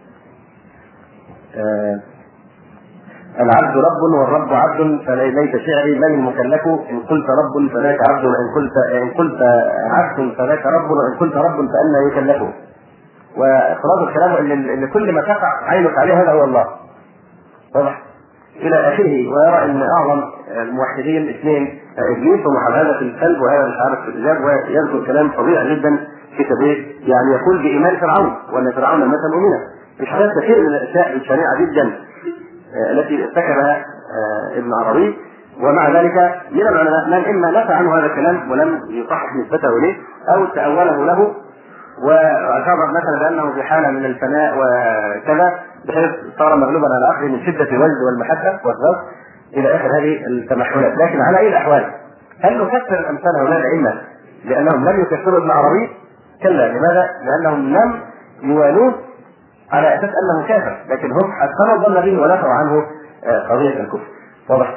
العبد رب والرب عبد فليت شعري من المكلف ان قلت رب فذاك عبد وان قلت عبد فذاك رب وان قلت رب فأنا يكلف. وخلاص الكلام ان كل ما تقع عينك عليه هذا هو الله. واضح الى اخره. ويرى ان اعظم الموحدين اثنين ابليس ومحبذة الكلب وهذا مش عارف في الإجابة، ويذكر كلام فظيع جدا في تبرير يعني يقول بإيمان فرعون وأن فرعون مثلا مؤمنا. مش هذا كثير من الأشياء الشنيعة جدا التي ارتكبها ابن عربي. ومع ذلك من العلماء من إما نفى عنه هذا الكلام ولم يصحح نسبته إليه أو تأوله له واعتبر مثلا بأنه في حالة من الفناء وكذا بحيث صار مغلوبا على أخذه من شدة الوجد والمحبة والذوق إلى آخر هذه التمحلات. لكن على أي الأحوال هل نكفر الأمثال هؤلاء الأئمة لأنهم لم يكفروا ابن عربي؟ كلا. لماذا؟ لأنهم لم يوالوه على أساس أنه كافر، لكن هم حسنوا الظن به ونفوا عنه قضية الكفر. واضح؟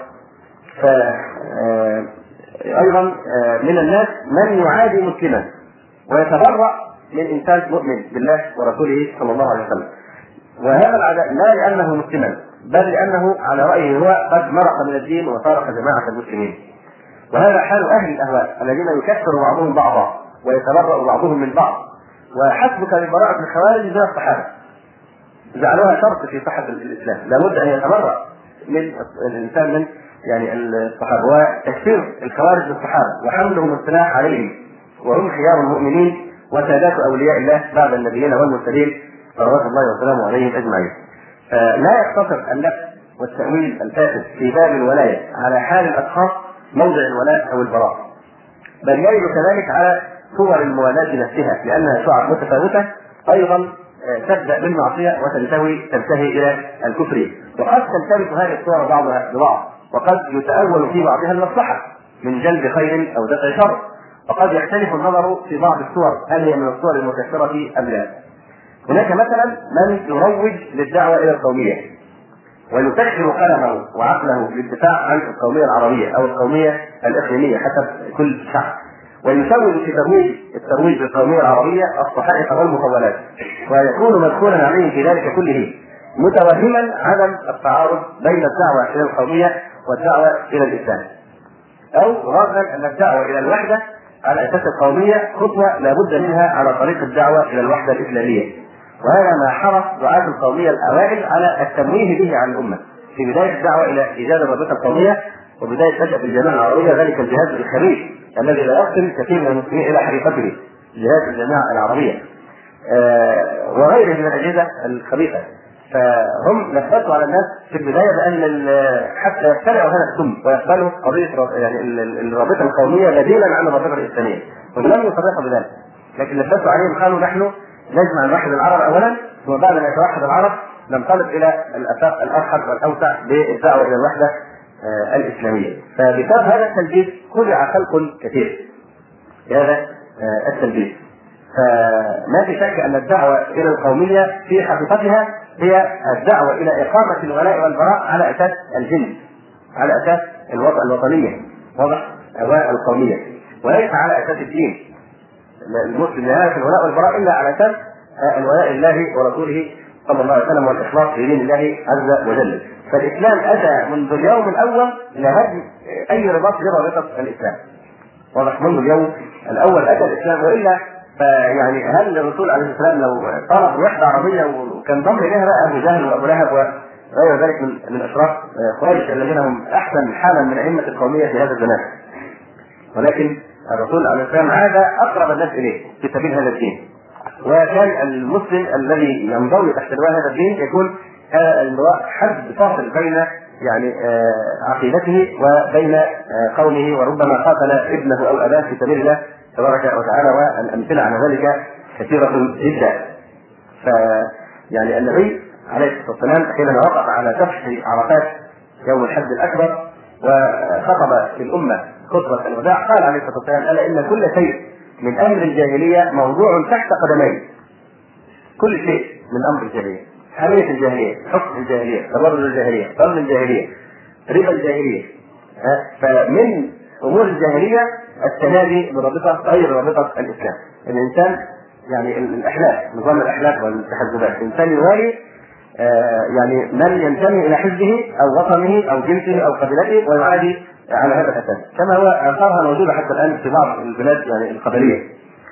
أيضا من الناس من يعادي مسلما ويتبرأ من إنسان مؤمن بالله ورسوله صلى الله عليه وسلم، وهذا العداء لا لأنه مسلما بل لأنه على رأيه هو قد مرق من الدين وفارق جماعة المسلمين. وهذا حال أهل الأهواء الذين يكفر بعضهم بعضا ويتبرأ بعضهم من بعض. وحسبك ببراءة الخوارج من الصحابة جعلوها شرط في صحة الإسلام، لابد أن يتبرأ من الإنسان من يعني الصحابة. وتكفير الخوارج للصحابة وحملهم السلاح عليهم وهم خيار المؤمنين وسادات أولياء الله بعد النبيين والمرسلين صلوات الله وسلامه عليهم أجمعين. لا يقتصر اللف والتأويل الفاسد في باب الولاية على حال الأشخاص موضع الولاء أو البراء، بل يرد كذلك على صور الموالاة نفسها لأنها شعب متفاوتة أيضا تبدأ بالمعصية وتنتهي إلى الكفر. وقد تلتبس هذه الصور بعضها ببعض، وقد يتأول في بعضها المصلحة من جلب خير أو دفع شر، وقد يختلف النظر في بعض الصور هل هي من الصور المكفرة أم لا. هناك مثلا من يروج للدعوة إلى القومية ويسخر قلمه وعقله للدفاع عن القومية العربية أو القومية الإقليمية حسب كل شعب، ويسوي في الترويج للقومية العربية الصحائف والمطولات، ويكون مدخولا عليه في ذلك كله متوهما عدم التعارض بين الدعوة إلى القومية والدعوة إلى الإسلام، أو ظانا أن الدعوة إلى الوحدة على أساس القومية خطوة لابد منها على طريق الدعوة إلى الوحدة الإسلامية. وهذا ما حرص دعاة القومية الأوائل على التمويه به عن الأمة في بداية الدعوة إلى إيجاد الرابطة القومية وبداية نشأة الجماعة العربية، ذلك الجهاز الخبيث الذي لا يصل كثير من المسلمين إلى حقيقته، جهاز الجماعة العربية وغيره من الأجهزة الخبيثة. فهم لفتوا على الناس في البداية بأن حتى يبتلعوا هذا السم ويقبلوا قضية يعني الرابطة القومية بديلا عن الرابطة الإسلامية، ولم يصدقوا بذلك، لكن لفتوا عليهم قالوا نحن نجمع نوحد العرب أولا، ثم بعد ما يتوحد العرب ننطلق إلى الآفاق الأرحب والأوسع بالدعوة إلى الوحدة الإسلامية. فبسبب هذا التلبيس خدع خلق كثير هذا التلبيس. فما في شك أن الدعوة إلى القومية في حقيقتها هي الدعوة إلى إقامة الولاء والبراء على أساس الجنس، على أساس الوطنية، واضح؟ القومية، وليس على أساس الدين. المسلم لا يعرف الولاء والبراء إلا على أساس الولاء لله ورسوله صلى الله عليه وسلم والإخلاص في دين الله عز وجل. فالإسلام أتى منذ اليوم الأول لهدم أي رباط برابطة الإسلام، واضح؟ منذ اليوم الأول أتى الإسلام، وإلا فيعني هل الرسول عليه السلام لو طلب وحدة عربية وكان ضم إليها بقى أبو جهل وأبو لهب وغير ذلك من أشراف قريش الذين هم أحسن حالا من أئمة القومية في هذا الزمان، ولكن الرسول عليه السلام عاد أقرب الناس إليه في سبيل هذا الدين. وكان المسلم الذي ينضوي تحت لواء هذا الدين يكون اللواء حد فاصل بين يعني عقيدته وبين قومه، وربما قاتل ابنه أو أباه في سبيل الله تبارك وتعالى، والأمثلة على ذلك كثيرة جدا. فيعني النبي عليه الصلاة والسلام حينما وقف على كفش عرفات يوم الحج الأكبر وخطب في الأمة خطبة الوداع قال عليه الصلاة والسلام: ألا إن كل شيء من أمر الجاهلية موضوع تحت قدمي. كل شيء من أمر الجاهلية، حمية الجاهلية، حكم الجاهلية، تبرج الجاهلية، ظلم الجاهلية، ربا الجاهلية. فمن أمور الجاهلية التنادي برابطة غير رابطة الإسلام. الإنسان يعني الأحلاف، نظام الأحلاف والتحزبات، الإنسان يوالي يعني من ينتمي إلى حزبه أو وطنه أو جنسه أو قبيلته ويعادي على هذا الأساس، كما هو آثارها موجودة حتى الآن في بعض البلاد يعني القبلية.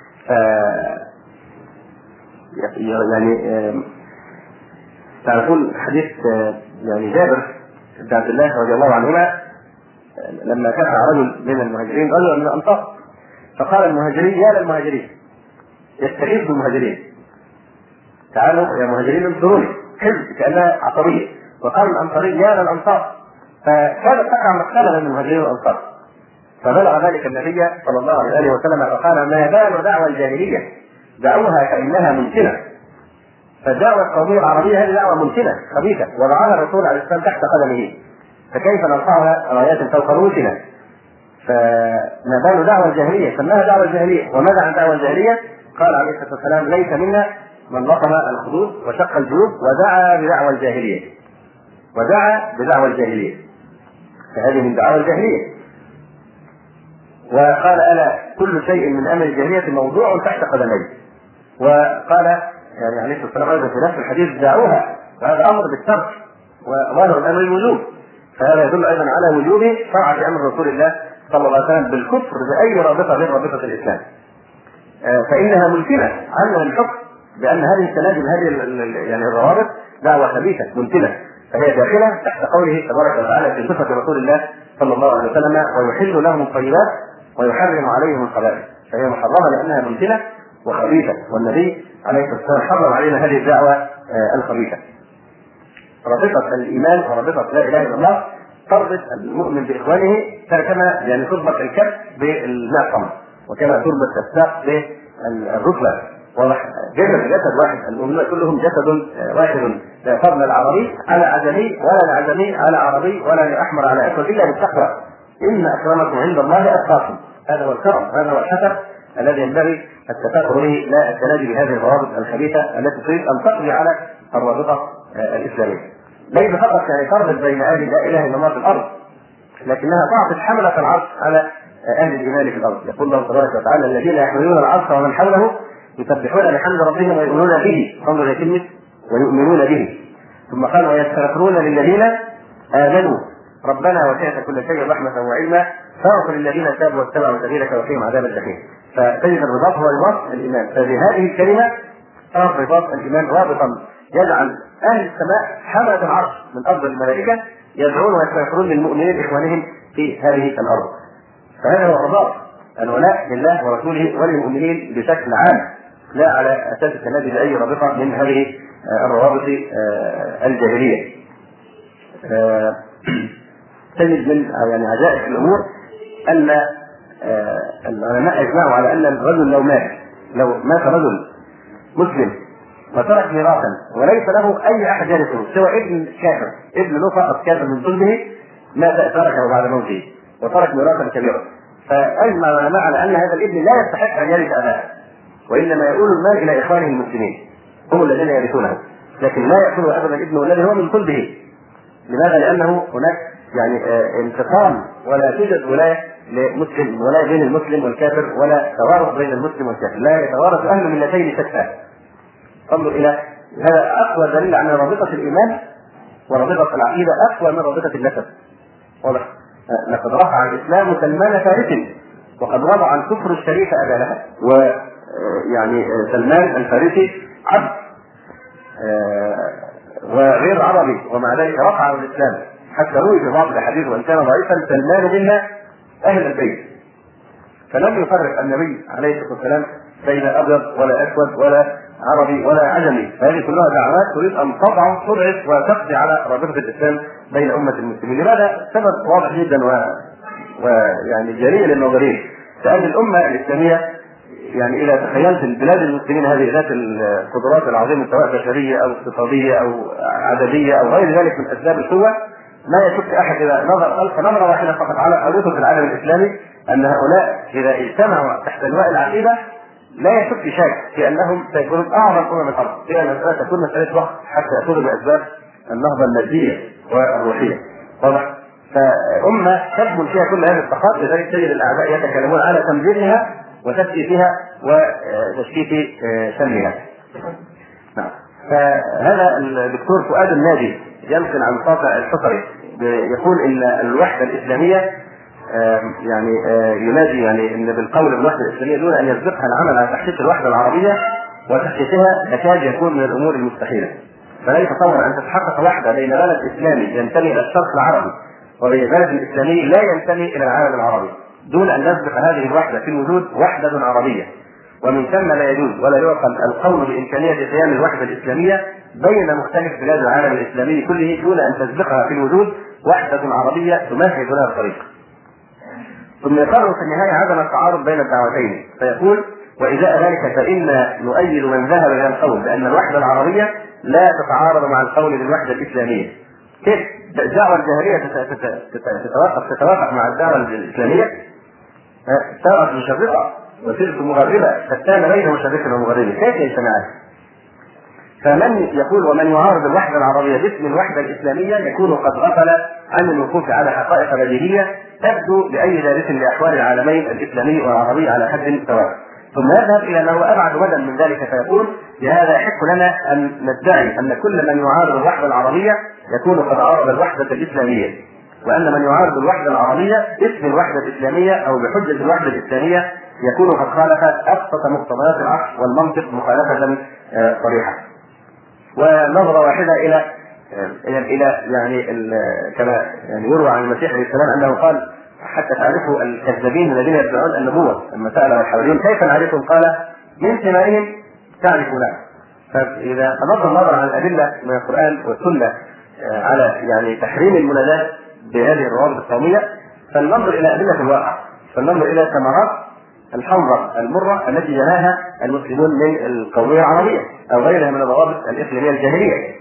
يعني تعرفون حديث يعني جابر بن عبد الله رضي الله عنهما لما كان رجل من المهاجرين رجل من الأنصار، فقال المهاجرين: يا للمهاجرين، يستغيث بالمهاجرين، تعالوا يا مهاجرين انصروني، حزب كأنها عصبية. وقال الأنصاري: يا للأنصار. فكانت تقع مقتلة بين المهاجرين والأنصار، فبلغ ذلك النبي صلى الله عليه وسلم فقال: ما بال دعوى الجاهلية دعوها كأنها منتنة. فالدعوة القومية العربية هذه دعوة منتنة خبيثة وضعها الرسول عليه السلام تحت قدمه، فكيف نرفعها رايات فوق رؤوسنا؟ فما بال دعوة الجاهلية سماها دعوة الجاهلية. وماذا عن دعوة الجاهلية؟ قال عليه الصلاة والسلام: ليس منا من لطم الخدود وشق الجيوب ودعا بدعوى الجاهلية. ودعا بدعوى الجاهلية، فهذه من دعوى الجاهلية. وقال: ألا كل شيء من أمر الجاهلية موضوع تحت قدمي. وقال يعني عليه الصلاة والسلام في نفس الحديث: دعوها، وهذا أمر بالترك وظاهر الأمر الوجوب، فهذا يدل أيضا على وجوب طاعة أمر رسول الله صلى الله عليه وسلم بالكفر بأي رابطة غير رابطة الإسلام. فإنها ممكنة عنها الحكم بأن هذه التنازل هذه يعني الروابط دعوة خبيثة ممكنة، فهي داخلة تحت قوله تبارك وتعالى في صفة رسول الله صلى الله عليه وسلم: ويحل لهم الطيبات ويحرم عليهم الخبائث. فهي محرمة لأنها ممكنة وخبيثة، والنبي عليه الصلاة والسلام حرم علينا هذه الدعوة الخبيثة. رابطة الإيمان ورابطة لا إله إلا الله تربط المؤمن بإخوانه كما يعني تربط الكف بالماء الخمر، وكما تربط الساق بالركبة. جسد واحد، المؤمنون كلهم جسد واحد، لا فضل العربي على عجمي ولا العجمي على عربي ولا لأحمر على أسود إلا بالتقوى. إن أكرمكم عند الله أتقاكم. هذا هو الكرم، هذا هو الحسب الذي ينبغي التفاخر به، لا التنادي بهذه الروابط الخبيثة التي تريد أن تقضي على الرابطة الإسلامية. ليس فقط يعني تربط بين أهل لا إله إلا الله في الأرض، لكنها تعطي حملة العرش على أهل الإيمان في الأرض. يقول الله تبارك وتعالى: الذين يحملون العرش ومن حوله يسبحون بحمد ربهم ويؤمنون به. انظر إلى كلمة ويؤمنون به. ثم قال: ويستغفرون للذين آمنوا ربنا وسعت كل شيء رحمة وعلما فاغفر للذين تابوا واتبعوا سبيلك وقهم عذاب الجحيم. فتجد الرباط هو رباط الإيمان. فبهذه الكلمة صار رباط الإيمان رابطا يجعل أهل السماء حملة العرش من أفضل الملائكة يدعون ويستغفرون للمؤمنين إخوانهم في هذه الأرض. فهذا هو رباط الولاء لله ورسوله وللمؤمنين بشكل عام، لا على أساس التنادي بأي رابطة من هذه الروابط الجاهلية. تجد من يعني عجائب الأمور أن العلماء يجمعوا على أن الرجل لو مات رجل مسلم وترك ميراثا وليس له أي أحد يرثه سوى ابن كافر، ابن له فقط كافر من صلبه، مات تركه بعد موته وترك ميراثا كبيرا، فأجمع العلماء على أن هذا الابن لا يستحق أن يرث أباه، وإنما يؤول المال إلى إخوانه المسلمين هم الذين يرثونه، لكن لا يأكل أبدا ابنه الذي هو من صلبه. لماذا؟ لأنه هناك يعني انتقام، ولا توجد ولاية لمسلم ولا بين المسلم والكافر، ولا توارث بين المسلم والكافر، لا يتوارث أهل ملتين شتى. انظر إلى هذا أقوى دليل على رابطة الإيمان ورابطة العقيدة، أقوى من رابطة النسب. واضح؟ لقد رفع الإسلام سلمان فارسي، وقد وضع الكفر الشريف أبا لهب. ويعني سلمان الفارسي عبد وغير عربي، ومع ذلك رفعه الإسلام، حتى روي في بعض الحديث وإن كان ضعيفا: سلمان منا أهل البيت. فلم يفرق النبي عليه الصلاة والسلام بين أبيض ولا أسود ولا عربي ولا عجمي. هذه كلها دعوات تريد أن تضعف وتقضي على رابطة الإسلام بين أمة المسلمين. لماذا؟ سبب واضح جدا ويعني جريء للنظرين. لأن الأمة الإسلامية يعني إذا تخيلت البلاد المسلمين هذه ذات القدرات العظيمة سواء بشرية أو اقتصادية أو عددية أو غير ذلك من أسباب القوة، لا يشك أحد إذا نظر نظرة واحدة فقط على خريطة العالم الإسلامي أن هؤلاء إذا اجتمعوا تحت لواء العقيدة لا يشك شك في أنهم سيكونون أعظم الأرض، في أن تكون مسألة وقت حتى يأخذوا بأسباب النهضة المادية والروحية. واضح؟ فأمة تكمن فيها كل هذه الطاقات، لذلك تجد الأعداء يتكلمون على تمزيقها وتفكيكها وتشكيك شملها. نعم. فهذا الدكتور فؤاد الناجي ينقل عن قاطع الحصري يقول ان الوحده الاسلاميه يعني ينادي يعني ان بالقول بالوحده الاسلاميه دون ان يسبقها العمل على تحقيق الوحده العربيه، وتحقيقها يكاد يكون من الامور المستحيله. فلا يتصور ان تتحقق وحده بين بلد اسلامي ينتمي الى الشرق العربي وبين بلد اسلامي لا ينتمي الى العالم العربي دون ان يسبق هذه الوحده في الوجود وحده عربيه. ومن ثم لا يجوز ولا يعقل القول بامكانيه قيام الوحده الاسلاميه بين مختلف بلاد العالم الاسلامي كله دون ان تسبقها في الوجود وحده عربيه تمهد لها الطريق. ثم يقرر في النهايه عدم التعارض بين الدعوتين، فيقول: وإزاء ذلك فإن نؤيد من ذهب إلى القول بأن الوحدة العربية لا تتعارض مع القول بالوحدة الإسلامية. كيف الدعوة الجاهلية تتوافق مع الدعوة الإسلامية؟ صارت مشرقة وصرت مغربة، فكان بين مشرق ومغرب، كيف يجتمعان؟ فمن يقول ومن يعارض الوحدة العربية باسم الوحدة الإسلامية يكون قد غفل عن الوقوف على حقائق بديهية تبدو لأي دارس لأحوال العالمين الإسلامي والعربي على حد سواء، ثم يذهب إلى ما هو أبعد مدى من ذلك فيقول: لهذا يحق لنا أن ندعي أن كل من يعارض الوحدة العربية يكون قد عارض الوحدة الإسلامية، وأن من يعارض الوحدة العربية باسم الوحدة الإسلامية أو بحجة الوحدة الإسلامية يكون قد خالف أبسط مقتضيات العقل والمنطق مخالفة صريحة. ونظرة واحدة إلى يعني كما يعني يروى عن المسيح عليه السلام أنه قال حتى تعرفوا الكذابين الذين يدعون النبوة، لما سأله الحواريون كيف نعرفهم؟ قال: من ثمارهم تعرفونها. فإذا أضف النظر عن الأدلة من القرآن والسنة على يعني تحريم المناداة بهذه الروابط القومية، فلننظر إلى أدلة الواقع، فلننظر إلى ثمرات الحمراء المرة التي جناها المسلمون من القومية العربية أو غيرها من الروابط الإقليمية الجاهلية.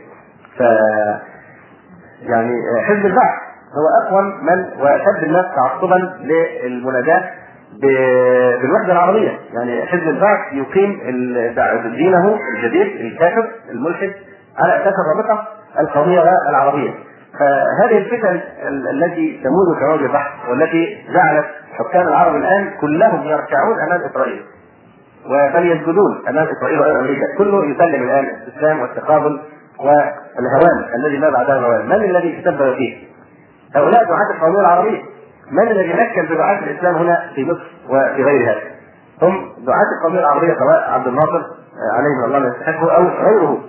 يعني حزب البعث هو أقوم من وأشد الناس تعصبا للمناداة بالوحدة العربية. يعني حزب البعث يقيم دينه الجديد الكافر الملحد على أساس الرابطة القومية والعربية. فهذه الفتن التي تموج كموج البحر والتي جعلت حكام العرب الآن كلهم يركعون أمام إسرائيل وبل يسجدون أمام إسرائيل وأمريكا، كله يسلم الآن الإسلام والتقابل والهوان الذي ما بعده الهوان. من الذي تسبب فيه؟ هؤلاء دعاة القومية العربية. من الذي نكل بدعاة الإسلام هنا في مصر وفي غيرها؟ هم دعاة القومية العربية، سواء عبد الناصر عليه الله ما يستحقه أو غيره.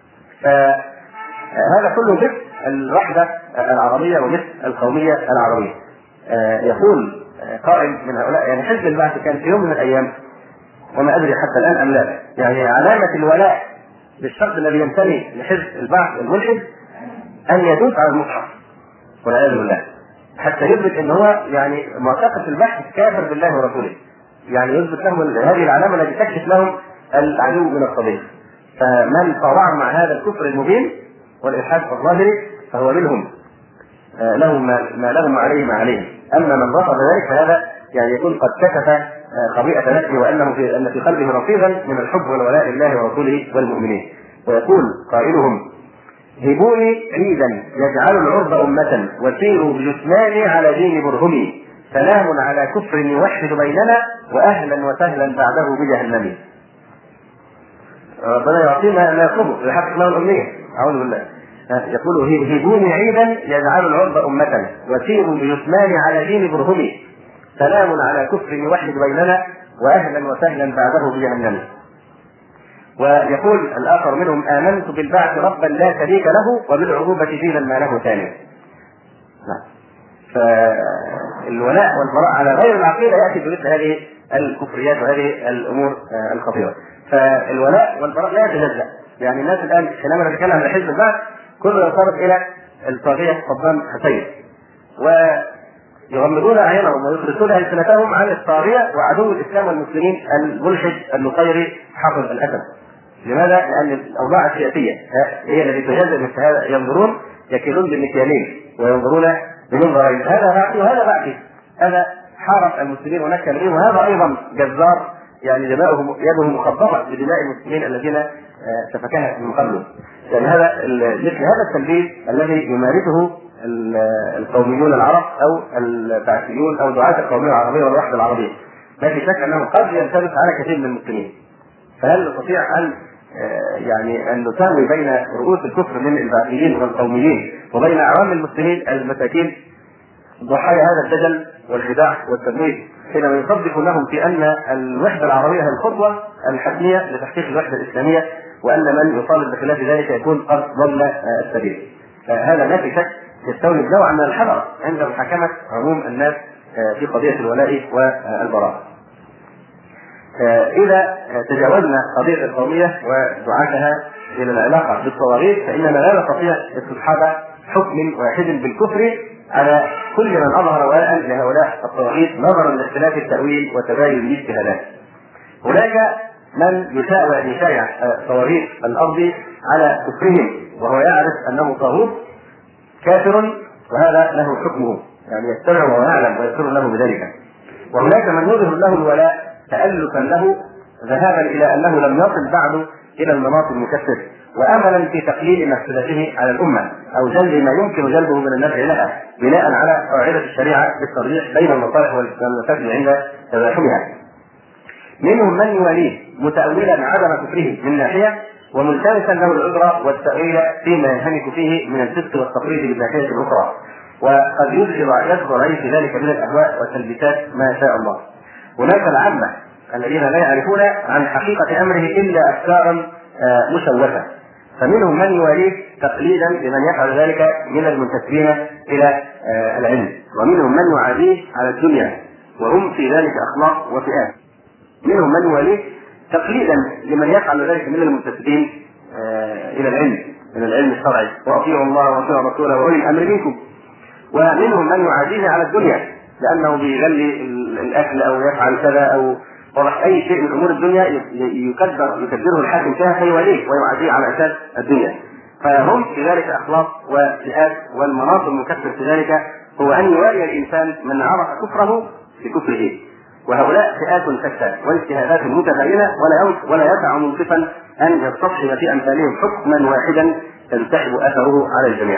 هذا كله مثل الوحدة العربية ومثل القومية العربية. يقول قائل من هؤلاء يعني حزب البعث كان في يوم من الأيام، وما أدري حتى الآن أم لا، يعني علامة الولاء للشخص الذي ينتمي لحزب البعث الملحد أن يدوس على المصحف والعياذ بالله، حتى يثبت ان هو يعني معتقد البحث كافر بالله ورسوله، يعني يثبت لهم هذه العلامه التي تكشف لهم العدو من الصديق. فمن صارع مع هذا الكفر المبين والالحاد الظاهري فهو منهم، لهم ما لهم عليه ما عليهم. اما من رفض ذلك فهذا يعني يكون قد كشف خبيئه نفسه وانه ان في قلبه رصيدا من الحب والولاء لله ورسوله والمؤمنين. ويقول قائلهم: هبوني عيدا يجعل العرب أمة وسيروا بجثماني على دين برهمي، سلام على كفر يوحد بيننا وأهلا وسهلا بعده بجهنم. ربنا يعطينا ما يطلبه يحقق له الأمنية، أعوذ بالله. يقول: هبوني عيدا يجعل العرب أمة وسيروا بجثماني على دين برهمي، سلام على كفر يوحد بيننا وأهلا وسهلا بعده بجهنم. ويقول الآخر منهم: آمنت بالبعث ربا لا شريك له وبالعروبة دينا ما له ثاني. فالولاء والبراء على غير العقيدة يأتي بمثل هذه الكفريات وهذه الأمور الخطيرة. فالولاء والبراء لا يتجزأ. يعني الناس الآن حينما نتكلم عن حزب البعث كله ينصرف إلى الطاغية صدام حسين، يغمضون اعينهم ويخرسون السنتهم عن الطاغيه وعدو الاسلام والمسلمين الملحد النصيري حافظ الاسد. لماذا؟ لان الاوضاع السياسيه هي التي تجذب مثل هذا، ينظرون يكيلون بالمكيالين وينظرون بمنظرين، هذا باقي وهذا باقي. هذا حارب المسلمين ونكل بهم، وهذا ايضا جزار يعني يده مخضره بدماء المسلمين الذين سفكها من قبله. يعني هذا مثل هذا التلبيس الذي يمارسه القوميون العرب او البعثيون او دعاة القوميه العربيه والوحده العربيه، ما في شك انه قد يلتبس على كثير من المسلمين. فهل نستطيع ان نساوي بين رؤوس الكفر من البعثيين والقوميين وبين اعوام المسلمين المساكين ضحايا هذا الدجل والخداع والتمويل، حينما يصدق لهم في ان الوحده العربيه هي الخطوه الحتميه لتحقيق الوحده الاسلاميه، وان من يطالب بخلاف ذلك يكون قد ضل السبيل؟ هذا لا في شك يستوجب نوعا من الحذر عند محاكمه عموم الناس في قضيه الولاء والبراء. إذا تجاوزنا قضية القومية ودعاتها إلى العلاقة بالطواغيت، فإننا لا نستطيع استصحاب حكم واحد بالكفر على كل من أظهر ولاء لهؤلاء الطواغيت نظرا لاختلاف التأويل وتباين الاجتهادات. هناك من يشايع طواغيت الأرض على كفرهم وهو يعرف أنه طاغوت كافر، وهذا له حكمه، يعني يتبع وهو يعلم ويسر له بذلك. وهناك من يظهر له الولاء تألفا له ذهابا إلى أنه لم يصل بعد إلى المناط المكفر، وأملا في تقليل مفسدته على الأمة أو جلب ما يمكن جلبه من النفع لها بناء على قاعدة الشريعة بالترجيح بين المصالح والمفاسد عند تزاحمها. منهم من يواليه متأولا عدم كفره من ناحية، وملتمسا له العذر والتأويل فيما ينهمك فيه من الفسق والتقليد بالناحية الأخرى، وقد يظهر عليه في ذلك من الأهواء والتلبيسات ما شاء الله. هناك العامة الذين لا يعرفون عن حقيقة أمره إلا أفكارا مشوشة، فمنهم من يواليه تقليدا لمن يفعل ذلك من المنتسبين إلى العلم، ومنهم من يعاديه على الدنيا وهم في ذلك أخلاق وفئات. منهم من يواليه تقليدا لمن يفعل ذلك من المنتسبين إلى العلم من العلم الشرعي، وأطيعوا الله وأطيعوا رسوله وأولي الأمر منكم. ومنهم من يعاديه على الدنيا لأنه بيغلي الأكل أو يفعل كذا أو طرح أي شيء من أمور الدنيا يكبره الحاكم فيها فيواليه ويعاديه على أساس الدنيا. فهم في ذلك أخلاق وفئات، والمناط المكفر في ذلك هو أن يوالي الإنسان من عرف كفره بكفره. وهؤلاء فئات شتى واجتهادات متباينة، ولا يسع منصفا أن يستصحب في أمثالهم حكما واحدا تنسحب أثره على الجميع.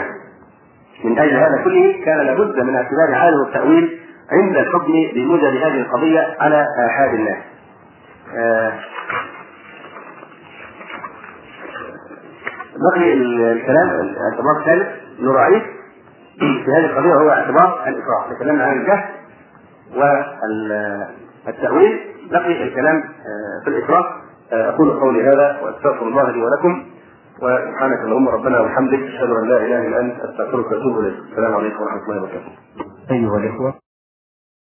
من أجل هذا كله كان لابد من اعتبار عالم التأويل عند الحكم بموجب هذه القضية على آحاد الناس. بقي الكلام الاعتبار الثالث نراعيه في هذه القضية هو اعتبار الإكراه. تكلمنا عن الجهل والتأويل، بقي الكلام في الإكراه. أقول قولي هذا وأستغفر الله لي ولكم، وسبحانك اللهم ربنا وبحمدك أشهد أن لا إله إلا أنت أستغفرك وأتوب إليك. السلام عليكم ورحمة الله وبركاته. أيها الإخوة.